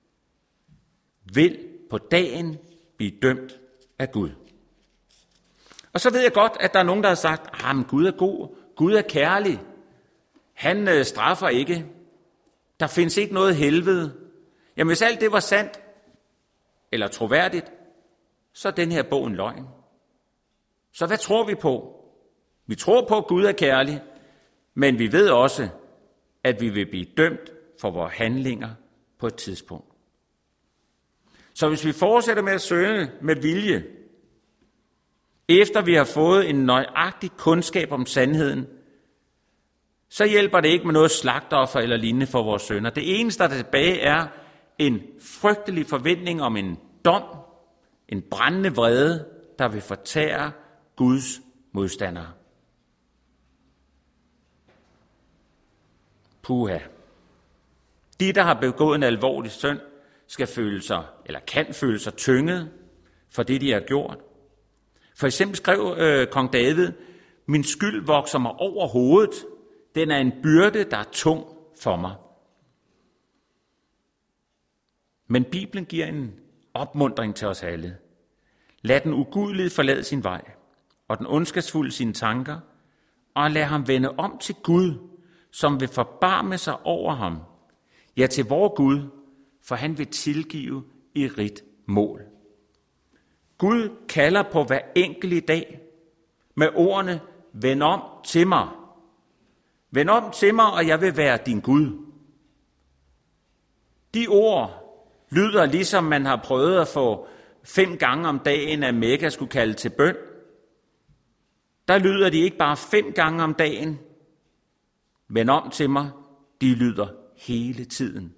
vil på dagen blive dømt af Gud. Og så ved jeg godt, at der er nogen, der har sagt, ah, men Gud er god, Gud er kærlig, han øh, straffer ikke, der findes ikke noget helvede. Jamen hvis alt det var sandt, eller troværdigt, så er den her bog en løgn. Så hvad tror vi på? Vi tror på, at Gud er kærlig, men vi ved også, at vi vil blive dømt for vores handlinger på et tidspunkt. Så hvis vi fortsætter med at søge med vilje, efter vi har fået en nøjagtig kundskab om sandheden, så hjælper det ikke med noget slagtoffer eller lignende for vores sønner. Det eneste, der er tilbage, er en frygtelig forventning om en dom, en brændende vrede, der vil fortære Guds modstandere. Puha. De, der har begået en alvorlig synd, skal føle sig, eller kan føle sig tynget for det, de har gjort. For eksempel skrev øh, kong David, min skyld vokser mig over hovedet. Den er en byrde, der er tung for mig. Men Bibelen giver en opmuntring til os alle. Lad den ugudelige forlade sin vej, og den ondskabsfulde sine tanker, og lad ham vende om til Gud, som vil forbarme sig over ham. Ja, til vor Gud, for han vil tilgive i rigt mål. Gud kalder på hver enkelt i dag med ordene, vend om til mig. Vend om til mig, og jeg vil være din Gud. De ord lyder ligesom man har prøvet at få fem gange om dagen, at Mekka skulle kalde til bøn. Der lyder de ikke bare fem gange om dagen. Vend om til mig, de lyder hele tiden.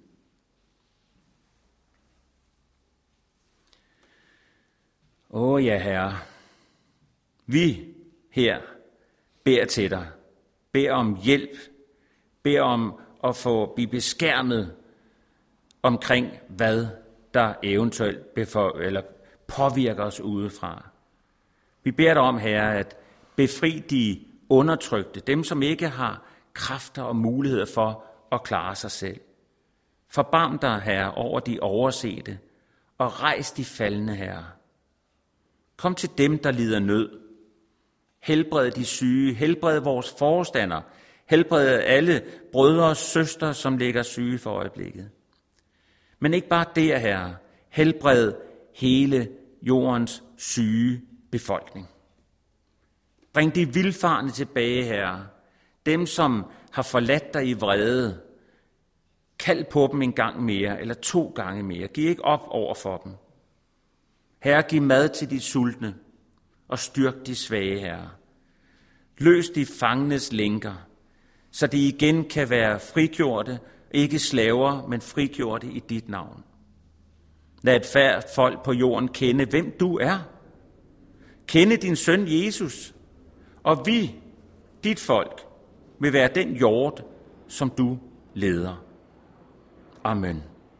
Åh ja, Herre, vi her beder til dig, beder om hjælp, beder om at få blive beskærmet omkring, hvad der eventuelt befor, eller påvirker os udefra. Vi beder dig om, Herre, at befri de undertrykte, dem som ikke har kræfter og muligheder for at klare sig selv. Forbarm dig, Herre, over de oversete, og rejs de faldne, Herre. Kom til dem, der lider nød. Helbred de syge, helbred vores forstander, helbred alle brødre og søstre, som ligger syge for øjeblikket. Men ikke bare det, Herre, helbred hele jordens syge befolkning. Bring de vildfarne tilbage, Herre, dem som har forladt dig i vrede. Kald på dem en gang mere, eller to gange mere. Giv ikke op over for dem. Herre, giv mad til de sultne, og styrk de svage, Herre. Løs de fangenes lænker, så de igen kan være frigjorte, ikke slaver, men frigjorte i dit navn. Lad et færd folk på jorden kende, hvem du er. Kende din søn Jesus, og vi, dit folk, vil være den hjort, som du leder. Amen.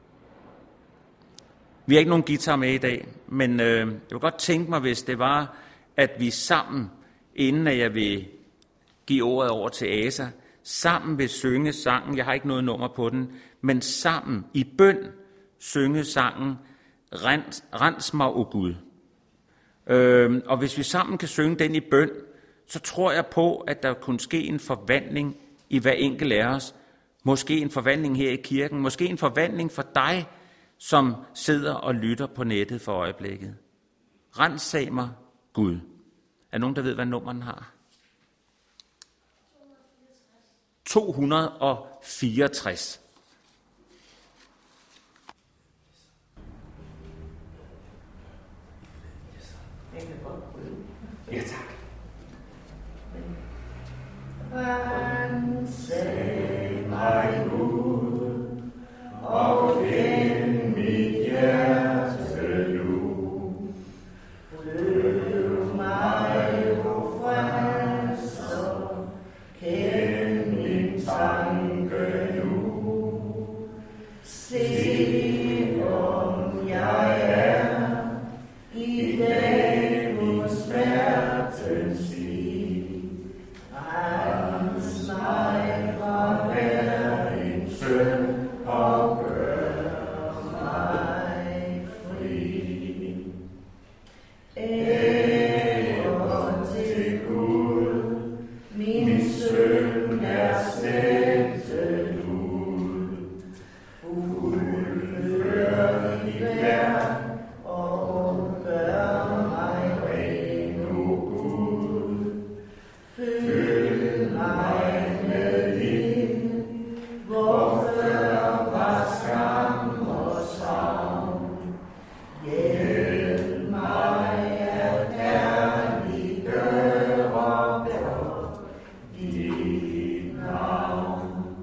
Vi har ikke nogen guitar med i dag, men øh, jeg vil godt tænke mig, hvis det var, at vi sammen, inden jeg vil give ordet over til Asa, sammen vil synge sangen, jeg har ikke noget nummer på den, men sammen i bøn synge sangen Rens, rens mig, o Gud. Øh, og hvis vi sammen kan synge den i bøn, så tror jeg på, at der kunne ske en forvandling i hver enkelt af os. Måske en forvandling her i kirken, måske en forvandling for dig, som sidder og lytter på nettet for øjeblikket. Rensag mig, Gud. Er nogen, der ved, hvad nummeren har? to hundrede og fireogtres. Ja, tak. Rensag mig, Gud, og kend mit hjerte nu. Prøv mig, o frelser, kend min tanke nu. Se, om jeg er i dag min smertens tid. Rens mig fra hver en synd og gør mig fri. Ære til Gud, min synd er slettet ud. Fuldfør dit værk og gør mig ren, o Gud. Fyld mig med liv, hvor før var skam og savn. Hjælp mig at kærliggøre blot dit navn.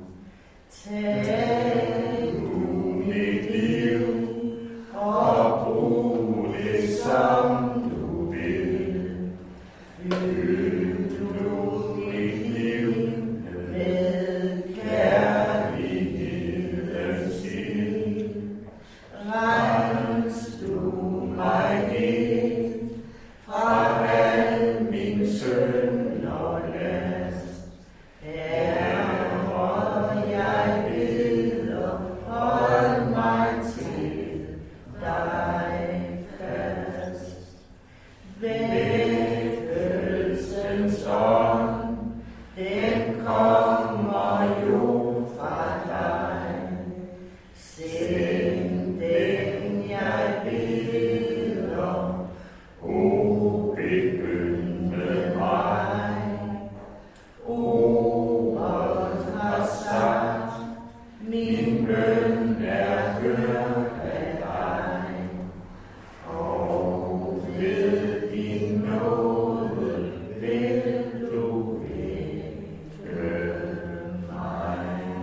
Tag du mit liv og brug det som du vil. Fyld du mit liv med kærlighedens ild. Rens du mig helt fra al min synd og last. Herre, jeg beder, hold mig til dig fast. Vækkelsens ånd, den kommer jo fra dig. Send den, jeg beder, o begynd med mig. Ordet har sagt, min bøn er hørt af dig. Og ved din nåde vil du vække mig.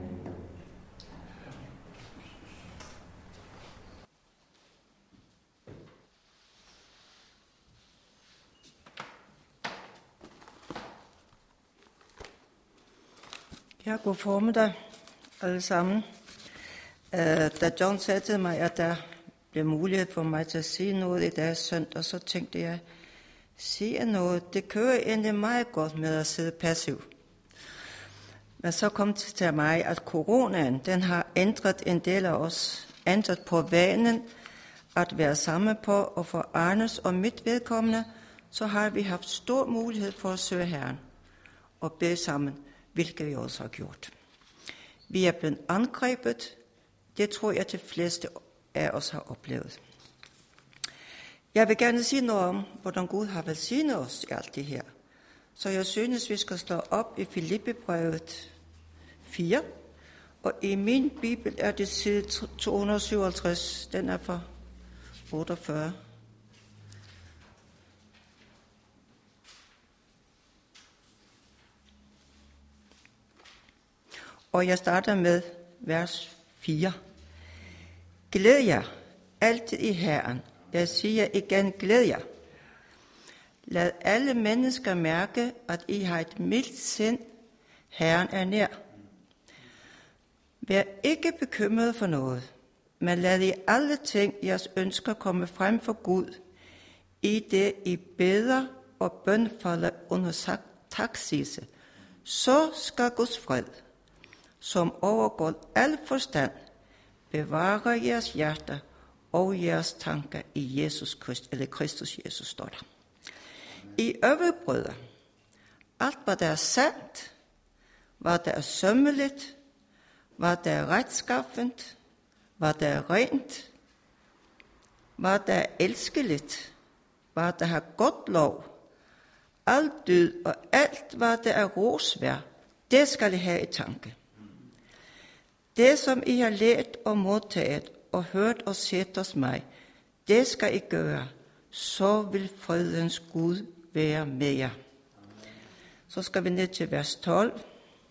Ja, god formiddag alle sammen. Uh, da John sagde til mig, at der bliver mulighed for mig til at sige noget i dag søndag, så tænkte jeg, sige noget, det kører egentlig meget godt med at sidde passiv. Men så kom det til mig, at coronaen, den har ændret en del af os, ændret på vanen at være sammen på, og for Arnes og mit vedkommende, så har vi haft stor mulighed for at søge Herren og bede sammen, hvilket vi også har gjort. Vi er blevet angrebet. Det tror jeg, de fleste af os har oplevet. Jeg vil gerne sige noget om, hvordan Gud har velsignet os i alt det her. Så jeg synes, vi skal slå op i Filippibrevet fire. Og i min bibel er det side to hundrede og syvoghalvtreds. Den er fra otteogfyrre. Og jeg starter med vers fire. Glæd jer altid i Herren. Jeg siger igen, glæd jer. Lad alle mennesker mærke, at I har et mildt sind. Herren er nær. Vær ikke bekymret for noget, men lad i alle ting jeres ønsker komme frem for Gud, i det I beder og bønfalder under taksigelse. Så skal Guds fred, som overgår al forstand, bevare jeres hjerter og jeres tanker i Jesus Kristus, eller Kristus Jesus, står der. I øvrigt, brødre, alt hvad der er sandt, hvad der er sømmeligt, hvad der er retskaffent, hvad der er rent, hvad der er elskeligt, hvad der har godt lov, alt død og alt, hvad der er rosværd, det skal I have i tanke. Det, som I har lært og modtaget og hørt og set hos mig, det skal I gøre, så vil fredens Gud være med jer. Så skal vi ned til vers tolv.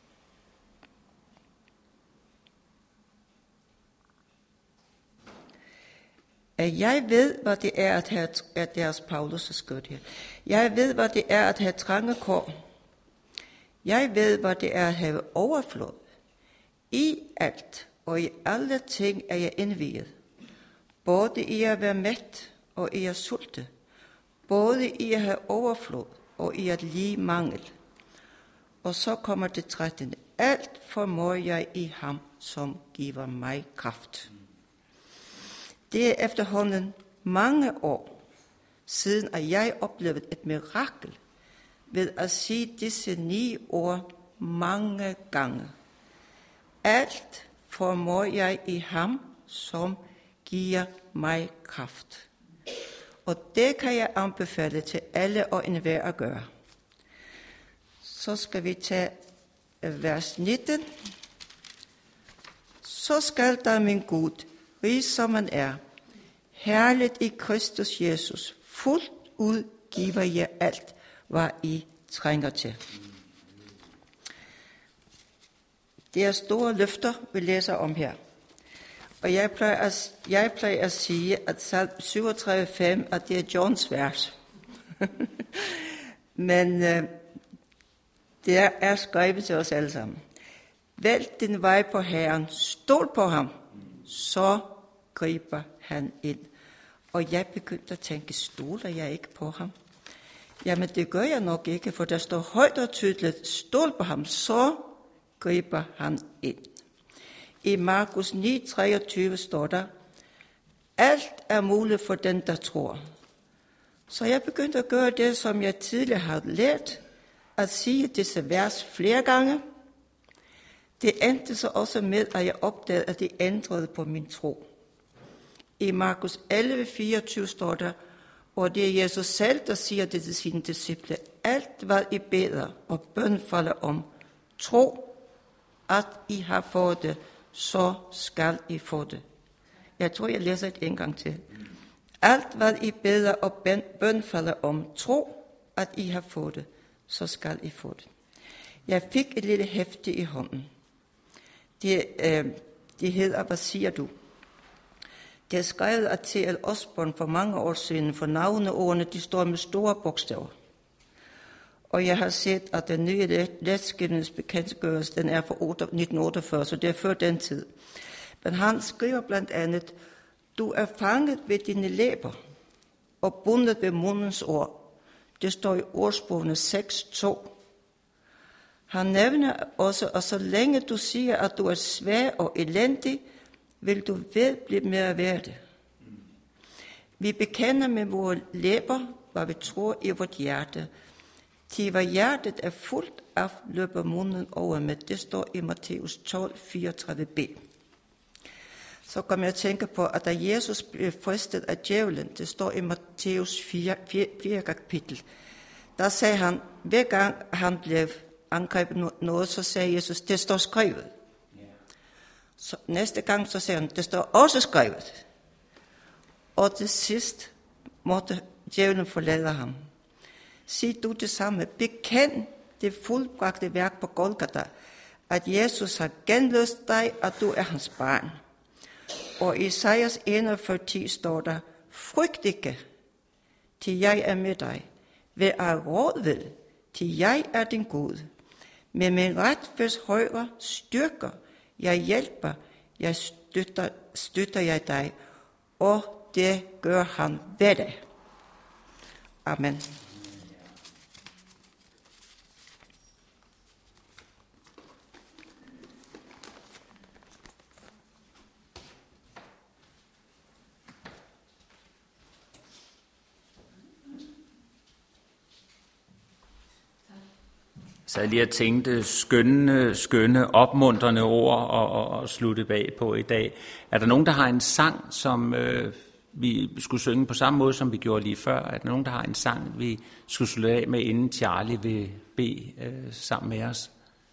Jeg ved, hvad det er at have, at deres Paulus har skrevet her. Jeg ved, hvad det er at have trange kår. Jeg ved, hvad det er at have overflod. I alt og i alle ting er jeg indviet. Både i at være mæt og i at sulte. Både i at have overflod og i at lide mangel. Og så kommer det trettende. Alt formår jeg i ham, som giver mig kraft. Det er efterhånden mange år siden, at jeg oplevede et mirakel ved at sige disse ni ord mange gange. Alt formår jeg i ham, som giver mig kraft. Og det kan jeg anbefale til alle og enhver at gøre. Så skal vi tage vers nitten. Så skal der min Gud, rig som han er, herligt i Kristus Jesus, fuldt ud giver jer alt, hvad I trænger til. Det er store løfter, vi læser om her. Og jeg plejer at, jeg plejer at sige, at salm syvogtredive fem, at det er Johns vers. Men øh, det er, er skrevet til os alle sammen. Vælg din vej på Herren, stol på ham, så griber han ind. Og jeg begyndte at tænke, stoler jeg ikke på ham? Jamen det gør jeg nok ikke, for der står højt og tydeligt, stol på ham, så griber han ind. I Markus ni treogtyve står der, alt er muligt for den, der tror. Så jeg begyndte at gøre det, som jeg tidligere har lært, at sige disse vers flere gange. Det endte så også med, at jeg opdagede, at det ændrede på min tro. I Markus elleve fireogtyve står der, og det er Jesus selv, der siger det til sine disciple, alt hvad I beder og bønfalder om, tro, at I har fået det, så skal I få det. Jeg tror, jeg læser det en gang til. Alt hvad I beder og bønfalder om, tro, at I har fået det, så skal I få det. Jeg fik et lille hæfte i hånden. Det, øh, det hedder, hvad siger du? Det er skrevet af T L Osborne for mange år siden, for navneordene, de står med store bogstaver. Og jeg har set, at den nye letskrivningsbekendtgørelse, den er fra nitten otteogfyrre, så det er før den tid. Men han skriver blandt andet, du er fanget ved dine læber og bundet ved mundens ord. Det står i ordsprogene seks to. Han nævner også, at så længe du siger, at du er svag og elendig, vil du ved blive mere værd det. Vi bekender med vores læber, hvad vi tror i vort hjerte. Til hvad hjertet er fuldt af, løber munden over med. Det står i Matthæus tolv, fireogtredive b. Så kom jeg at tænke på, at da Jesus blev fristet af djævlen, det står i Matthæus fjerde kapitel, der sagde han, hver gang han blev angrebet noget, så sagde Jesus, det står skrevet. Så næste gang så sagde han, det står også skrevet. Og til sidst måtte djævlen forlade ham. Sig du det samme, bekend det fuldbragte værk på Golgata, at Jesus har genløst dig, at du er hans barn. Og i Esajas enogfyrre ti står der, frygt ikke, til jeg er med dig. Vær af råd ved, til jeg er din Gud. Med min retfærds højre styrker, jeg hjælper, jeg støtter, støtter jeg dig, og det gør han ved dig. Amen. Så jeg lige har tænkt skønne, skønne, opmuntrende ord og, og, og slutte bag på i dag. Er der nogen, der har en sang, som øh, vi skulle synge på samme måde, som vi gjorde lige før? Er der nogen, der har en sang, vi skulle slutte af med, inden Charlie vil bede øh, sammen med os?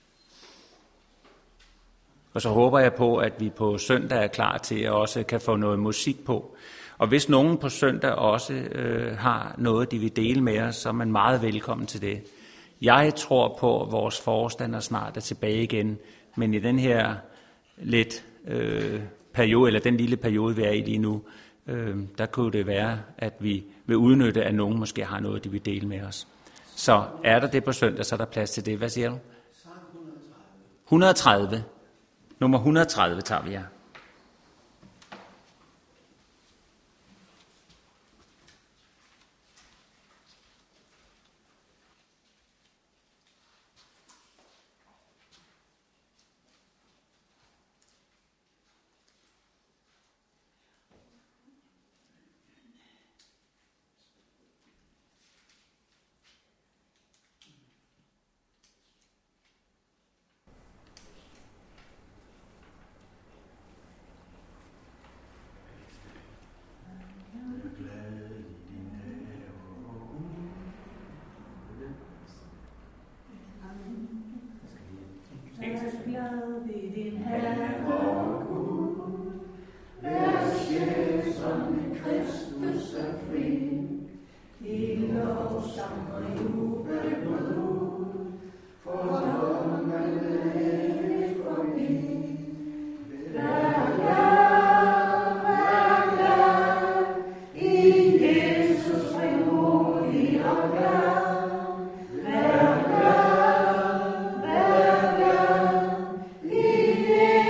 Og så håber jeg på, at vi på søndag er klar til at også kan få noget musik på. Og hvis nogen på søndag også øh, har noget, de vil dele med os, så er man meget velkommen til det. Jeg tror på, at vores forstander snart er tilbage igen, men i den her lidt øh, periode, eller den lille periode, vi er i lige nu, øh, der kunne det være, at vi vil udnytte, at nogen måske har noget, de vil dele med os. Så er der det på søndag, så er der plads til det. Hvad siger du? et hundrede og tredive. Nummer et hundrede og tredive tager vi her. Yeah.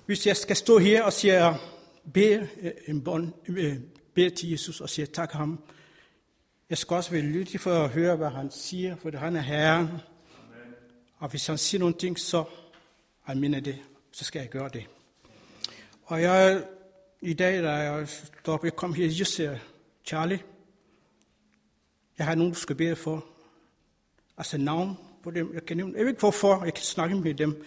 Hvis jeg skal stå her og sige, bede, en bøn, bede til Jesus og sige tak ham, jeg skal også være lyttig for at høre, hvad han siger, for han er Herren. Amen. Og hvis han siger nogle ting, så jeg mener det, så skal jeg gøre det. Og jeg, i dag, da jeg står op, jeg kom her, jeg siger, Charlie, jeg har nogen, du skal bede for. Altså navn på dem. Jeg kan nævne, jeg ved ikke hvorfor, jeg kan snakke med dem.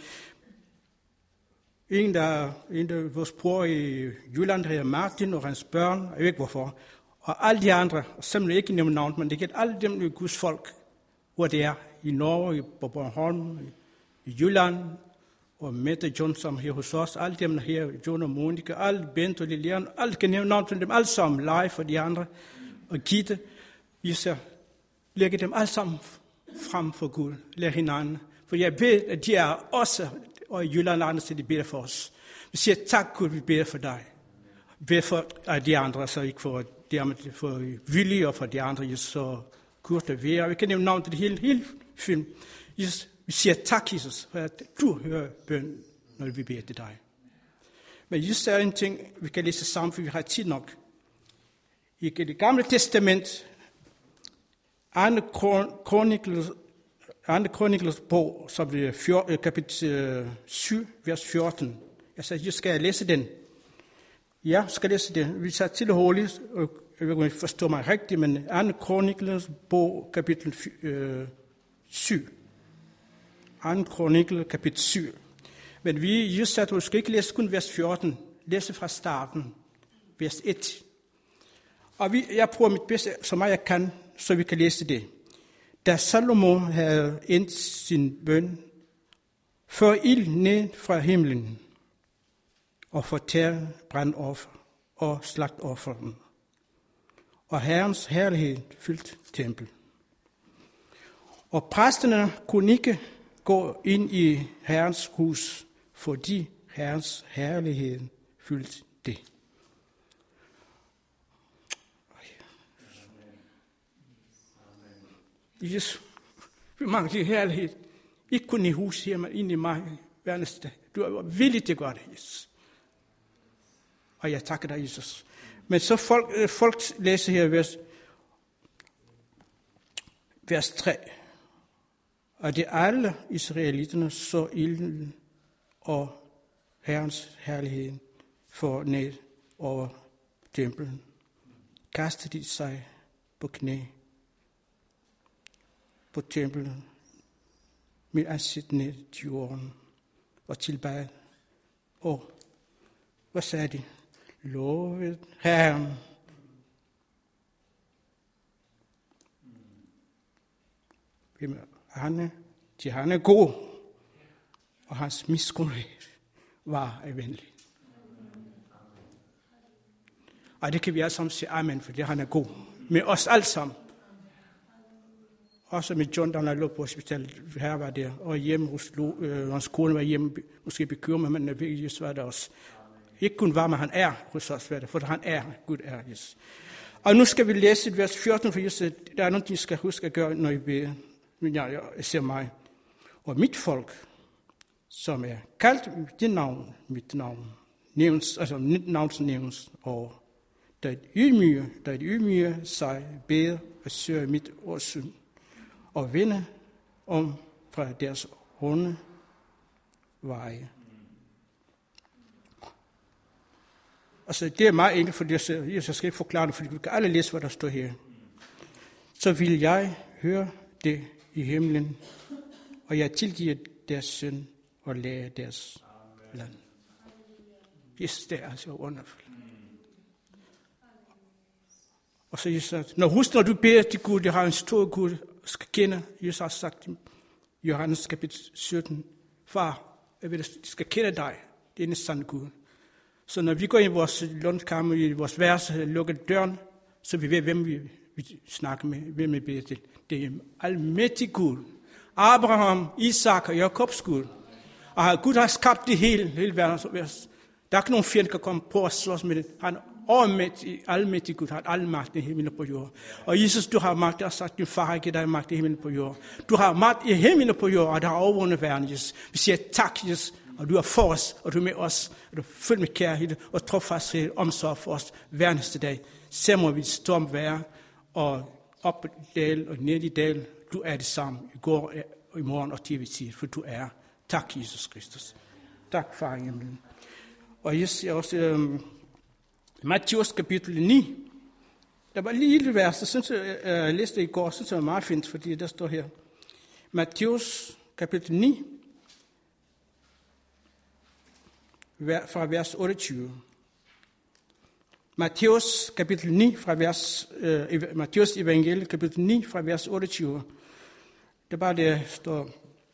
En, der, en der vores bror i Jylland, der hedder Martin, og hans børn, jeg ved ikke hvorfor. Og alle de andre, simpelthen ikke nævne navn, men det gælder alle dem i Guds folk, hvor det er. I Norge, på Bornholm, i Jylland, og Mette Johnson her hos os. Alle dem her, John og Monika, alle Bent og Lilian, alle kan nævne navn til dem, alle sammen live for de andre. Og Gitte, I så lægger dem alle sammen frem for Gud, lærer hinanden. For jeg ved, at de er også, og i Jylland andre, så de beder for os. Vi siger, tak Gud, vi beder for dig. Vi beder for de andre, så ikke for dem, for vilje, og for de andre, så Gud der være. Vi kan nævne navn til det hele, hele film. Jesus, vi siger tak, Jesus, for at du hører bøn, når vi beder til dig. Men Jesus er en ting, vi kan læse sammen, for vi har tid nok. I det gamle testament, andre kronikler, andre kroniklers bog, som er kapitel syv, vers fjorten. Jeg sagde, jeg skal læse den. Ja, skal læse den. Vi tager til hurtigt, og jeg ved ikke, om I forstår mig rigtigt, men andre kroniklers bog, kapitel syv. Andre kronikler, kapitel syv. Men vi just sagde, at du skal ikke læse kun vers fjorten. Læse fra starten, vers et. Og vi, jeg prøver mit bedste, så meget jeg kan, så vi kan læse det. Da Salomo havde endt sin bøn, før ild ned fra himlen, og fortærede brandoffer og slagtofferen. Og Herrens herlighed fyldte tempel. Og præsterne kunne ikke gå ind i Herrens hus, fordi Herrens herlighed fyldte det. Jesus, vi mangler din herlighed. Ikke kun i hus her, men ind i mig hver eneste. Du er villig til at gøre det, Jesus. Og jeg takker dig, Jesus. Men så folk, folk læser her vers, vers tre. Og det alle israelitterne så ilden og Herrens herlighed for ned over templen. Kastede de sig på knæ på templet med ansigt ned til jorden og tilbage. Og hvad sagde de? Lovet Herren. Han er, til han er god, og hans miskundhed var venlig. Og det kan vi alle sammen sige amen, for det han er god. Med os alle sammen. Også med John, der lå på hospitalet, her var der, og hjemme hos øh, hans kone var hjemme, måske bekymret, men jeg ved, Jesus var der også. Ikke kun var, men han er hos os, for han er, Gud er, Jesus. Og nu skal vi læse vers fjorten, for Jesus, der er noget, de skal huske at gøre, når I beder. Men jeg, jeg ser mig. Og mit folk, som er kaldt dit navn, mit navn, nævns, altså mit navn nævns, og der er ydmyge, der er ydmyge sig, beder og søger mit årsyn, og vende om fra deres onde veje. Altså, det er meget enkelt, for det, jeg skal ikke forklare det, for vi kan alle læse, hvad der står her. Så vil jeg høre det i himlen, og jeg tilgiver deres synd og lærer deres land. Jesus, det er altså underfuldt. Og så Jesus, når husk, når du beder til Gud, det har en stor Gud, skal kende, Jesus har sagt i Johannes kapitel sytten, far, jeg vil, de skal kende dig, det er en sand Gud. Så når vi går i vores lundskammer, i vores værelse, lukker døren, så vi ved, hvem vi, vi snakker med, hvem vi beder til. Det er almægtig Gud. Abraham, Isak og Jakobs Gud. Og Gud har skabt det hele, hele verden. Der er ikke nogen fjend, der kan komme på og slås med det. Han er overmægtig, almægtig Gud, har al magt i himlen på jorden. Og Jesus, du har magt, jeg har sagt, din far har givet dig magt i himlen på jorden. Du har magt i himlen på jorden, og der har overvundet verden, Jesus. Vi siger tak, Jesus, og du er for os, og du er med os, og du er fyldt med kærlighed, og trofasthed, omsorg for os hver eneste dag. Så må vi storm være, og op i dal, og ned i dal, du er det samme, i går, og i morgen, og til evig tid, for du er. Tak, Jesus Kristus. Tak, far i himlen. Og jeg siger også, øhm, Matthæus kapitel ni, der var lige et vers, jeg synes, jeg, jeg læste det i går, synes jeg var meget fint, fordi der står her. Matthæus kapitel ni, fra vers otteogtyve. Matthæus kapitel ni, fra vers, øh, Matthæus evangelie kapitel ni, fra vers otteogtyve. Det er bare det, står.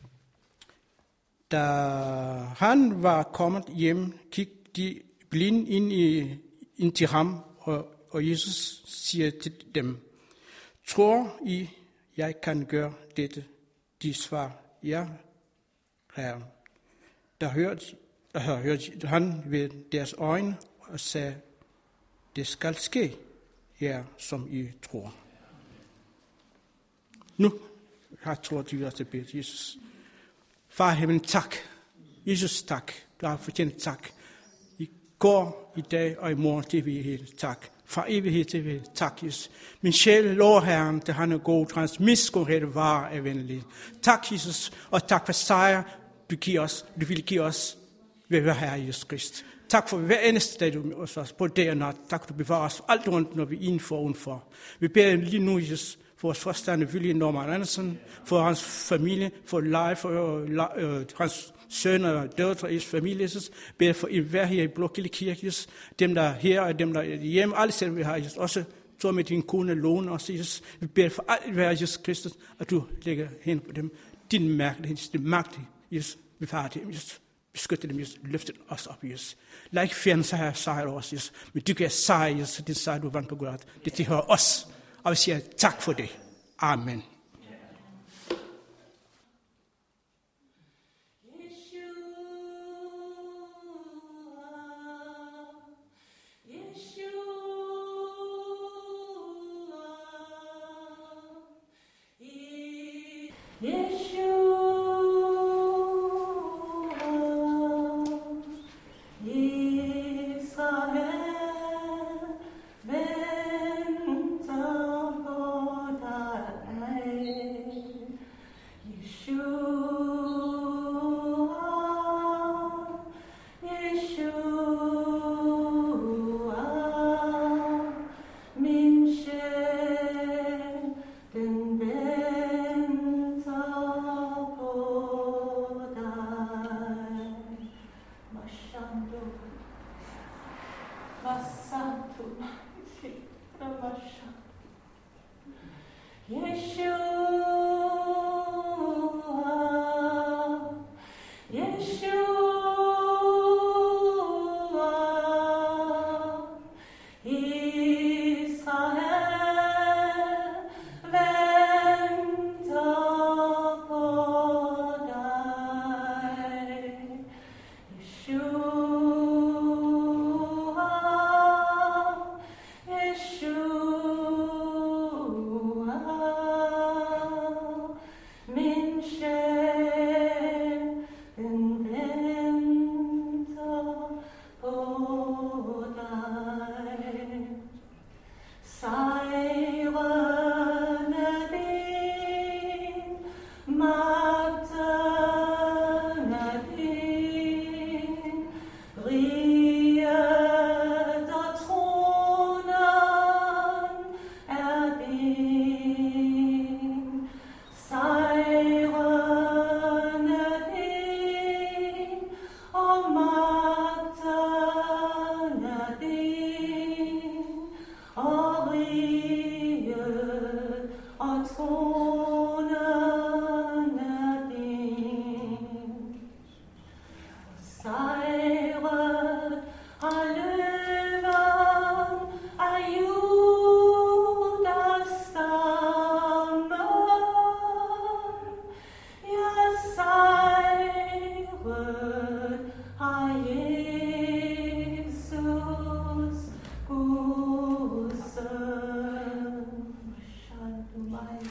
Da han var kommet hjem, gik de blinde ind, i, ind til ham, og, og Jesus siger til dem, tror I, jeg kan gøre dette? De svarer, ja, Herre. Der hørte, der hørte han ved deres øjne og sagde, det skal ske, ja, som I tror. Nu har troet vi os til bedt, Jesus. Far i himlen, tak. Jesus, tak. Du har fortjent tak. I går, i dag og i morgen til evighed, tak. Fra evighed til evighed, tak, Jesus. Min sjæl lover Herren, til han er god, hans miskundighed var er venlig. Tak, Jesus, og tak for sejr, du giver os, du vil give os ved at være Herre Jesus Kristus. Tak for hver eneste dag, du er med os, både dag og nat. Tak, du bevarer os alt rundt, når vi er indenfor og udenfor. Vi beder lige nu, Jesus, for vores forstande William Norman Andersen, for hans familie, for Leif, for uh, hans søn og døtre i hans familie, Jesus. Beder for I hver her i Blåkilde Kirke, Jesus. Dem, der er her og dem, der er hjemme, alle steder, vi har, Jesus. Også så med din kone Lone også, Jesus. Vi beder for alt hver Jesus Kristus, at du lægger hen på dem. Din mærkelighed, din magt, Jesus. Vi farer dem, Jesus. Beskytte dem, Jesus. Løfte os op, Jesus. Lad ikke fjerne sig her sejr over os, Jesus. Men du kan sejre, Jesus. Det sejr, du vandt på Gud. Det tilhører os. Og vi siger tak for det. Amen.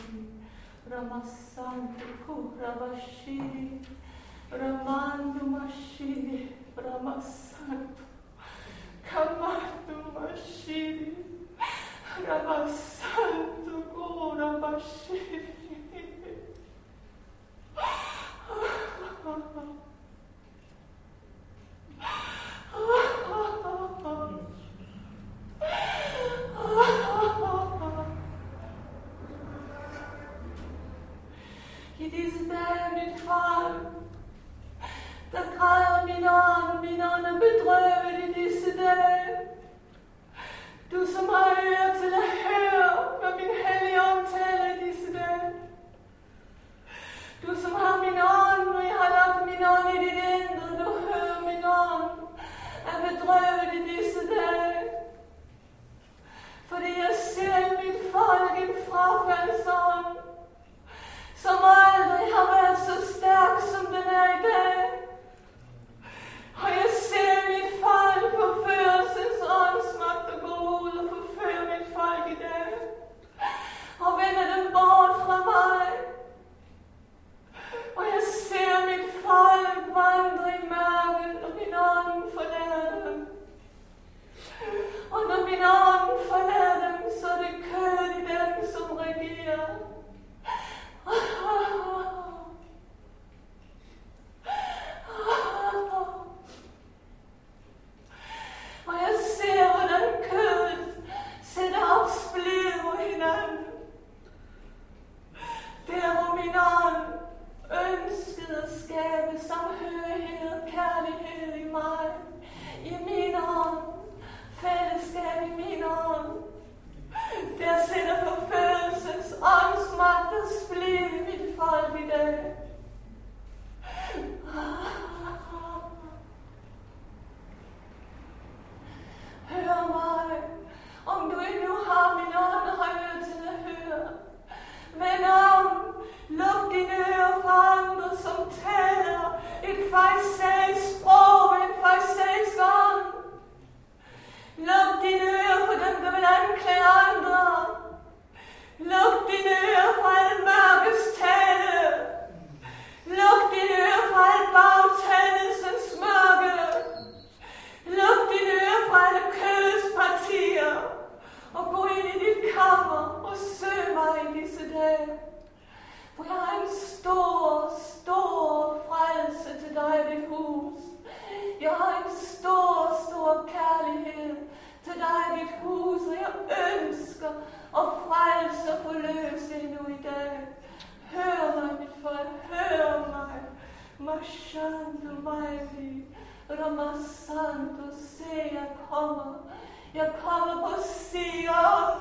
Ramasanto Rabashi Ramando Mashidi, Ramasanto, Kamatu Mashidi, Ramasanto, Gora Mashidi. I disse dage, mit far, der græder min ånd, min ånd er bedrøvet i disse dage. Du som har øre til at høre, hvad min hellige ånd taler i disse dage. Du som har min ånd, og jeg har lagt min ånd i dit indre, du hører min ånd, er bedrøvet i disse dage. Fordi jeg ser i mit folk en frafaldsånd, som aldrig har været så stærk, som den er i dag. Og jeg ser mit folk forførelsens åndsmagt og gå ud og forføre mit folk i dag. Og vende dem bort fra mig. Og jeg ser mit folk vandre i mørket, og min ånd forlader dem. Og når min ånd forlader dem, så er det kød i dem, som regerer. Og jeg ser, hvordan kødet sætter op splid mod hinanden. Der hvor min ånd ønskede at skabe samhørighed og kærlighed i mig, i min ånd, fællesskab i min ånd, der sætter forførelsens åndsmagt og splid i mit folk i dag. Hør mig, om du endnu har min ånd og har øre til at høre. Vend om, luk dine ører for andre, som taler et farisæisk sprog, en farisæisk ånd. Luk dine ører for dem, der vil anklage andre. Luk dine ører for al mørkets tale. Luk dine ører for al bagtagelsens mørke. Luk dine ører for alle kødets partier. Og gå ind i dit kammer og søg mig i disse dage. For jeg har en stor, stor frelse til dig i dit hus. Jeg har en stor, stor kærlighed til dig i dit hus, og jeg ønsker at frelse og forløse endnu i dag. Hør mig, mit folk, hør mig. Mashanto Maili, Ramasanto, se, jeg kommer. Jeg kommer på Sion.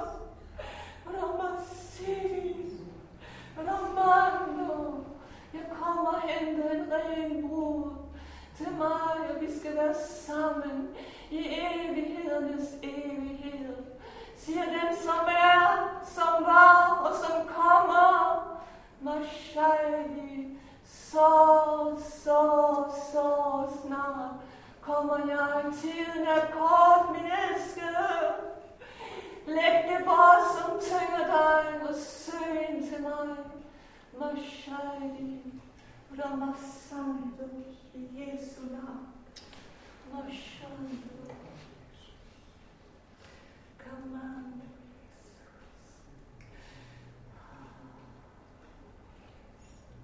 Ramasiri, Ramando. Jeg kommer hen til en ren brud til mig, og vi skal være sammen i evighedernes evighed. Siger den, som er, som var og som kommer. Mashayli, så, så, så snart kommer jeg. Tiden er kort, min elskede. Læg det bort, som tynger dig, og søg ind til mig. Mashayli, Ramasanto, i Jesu navn.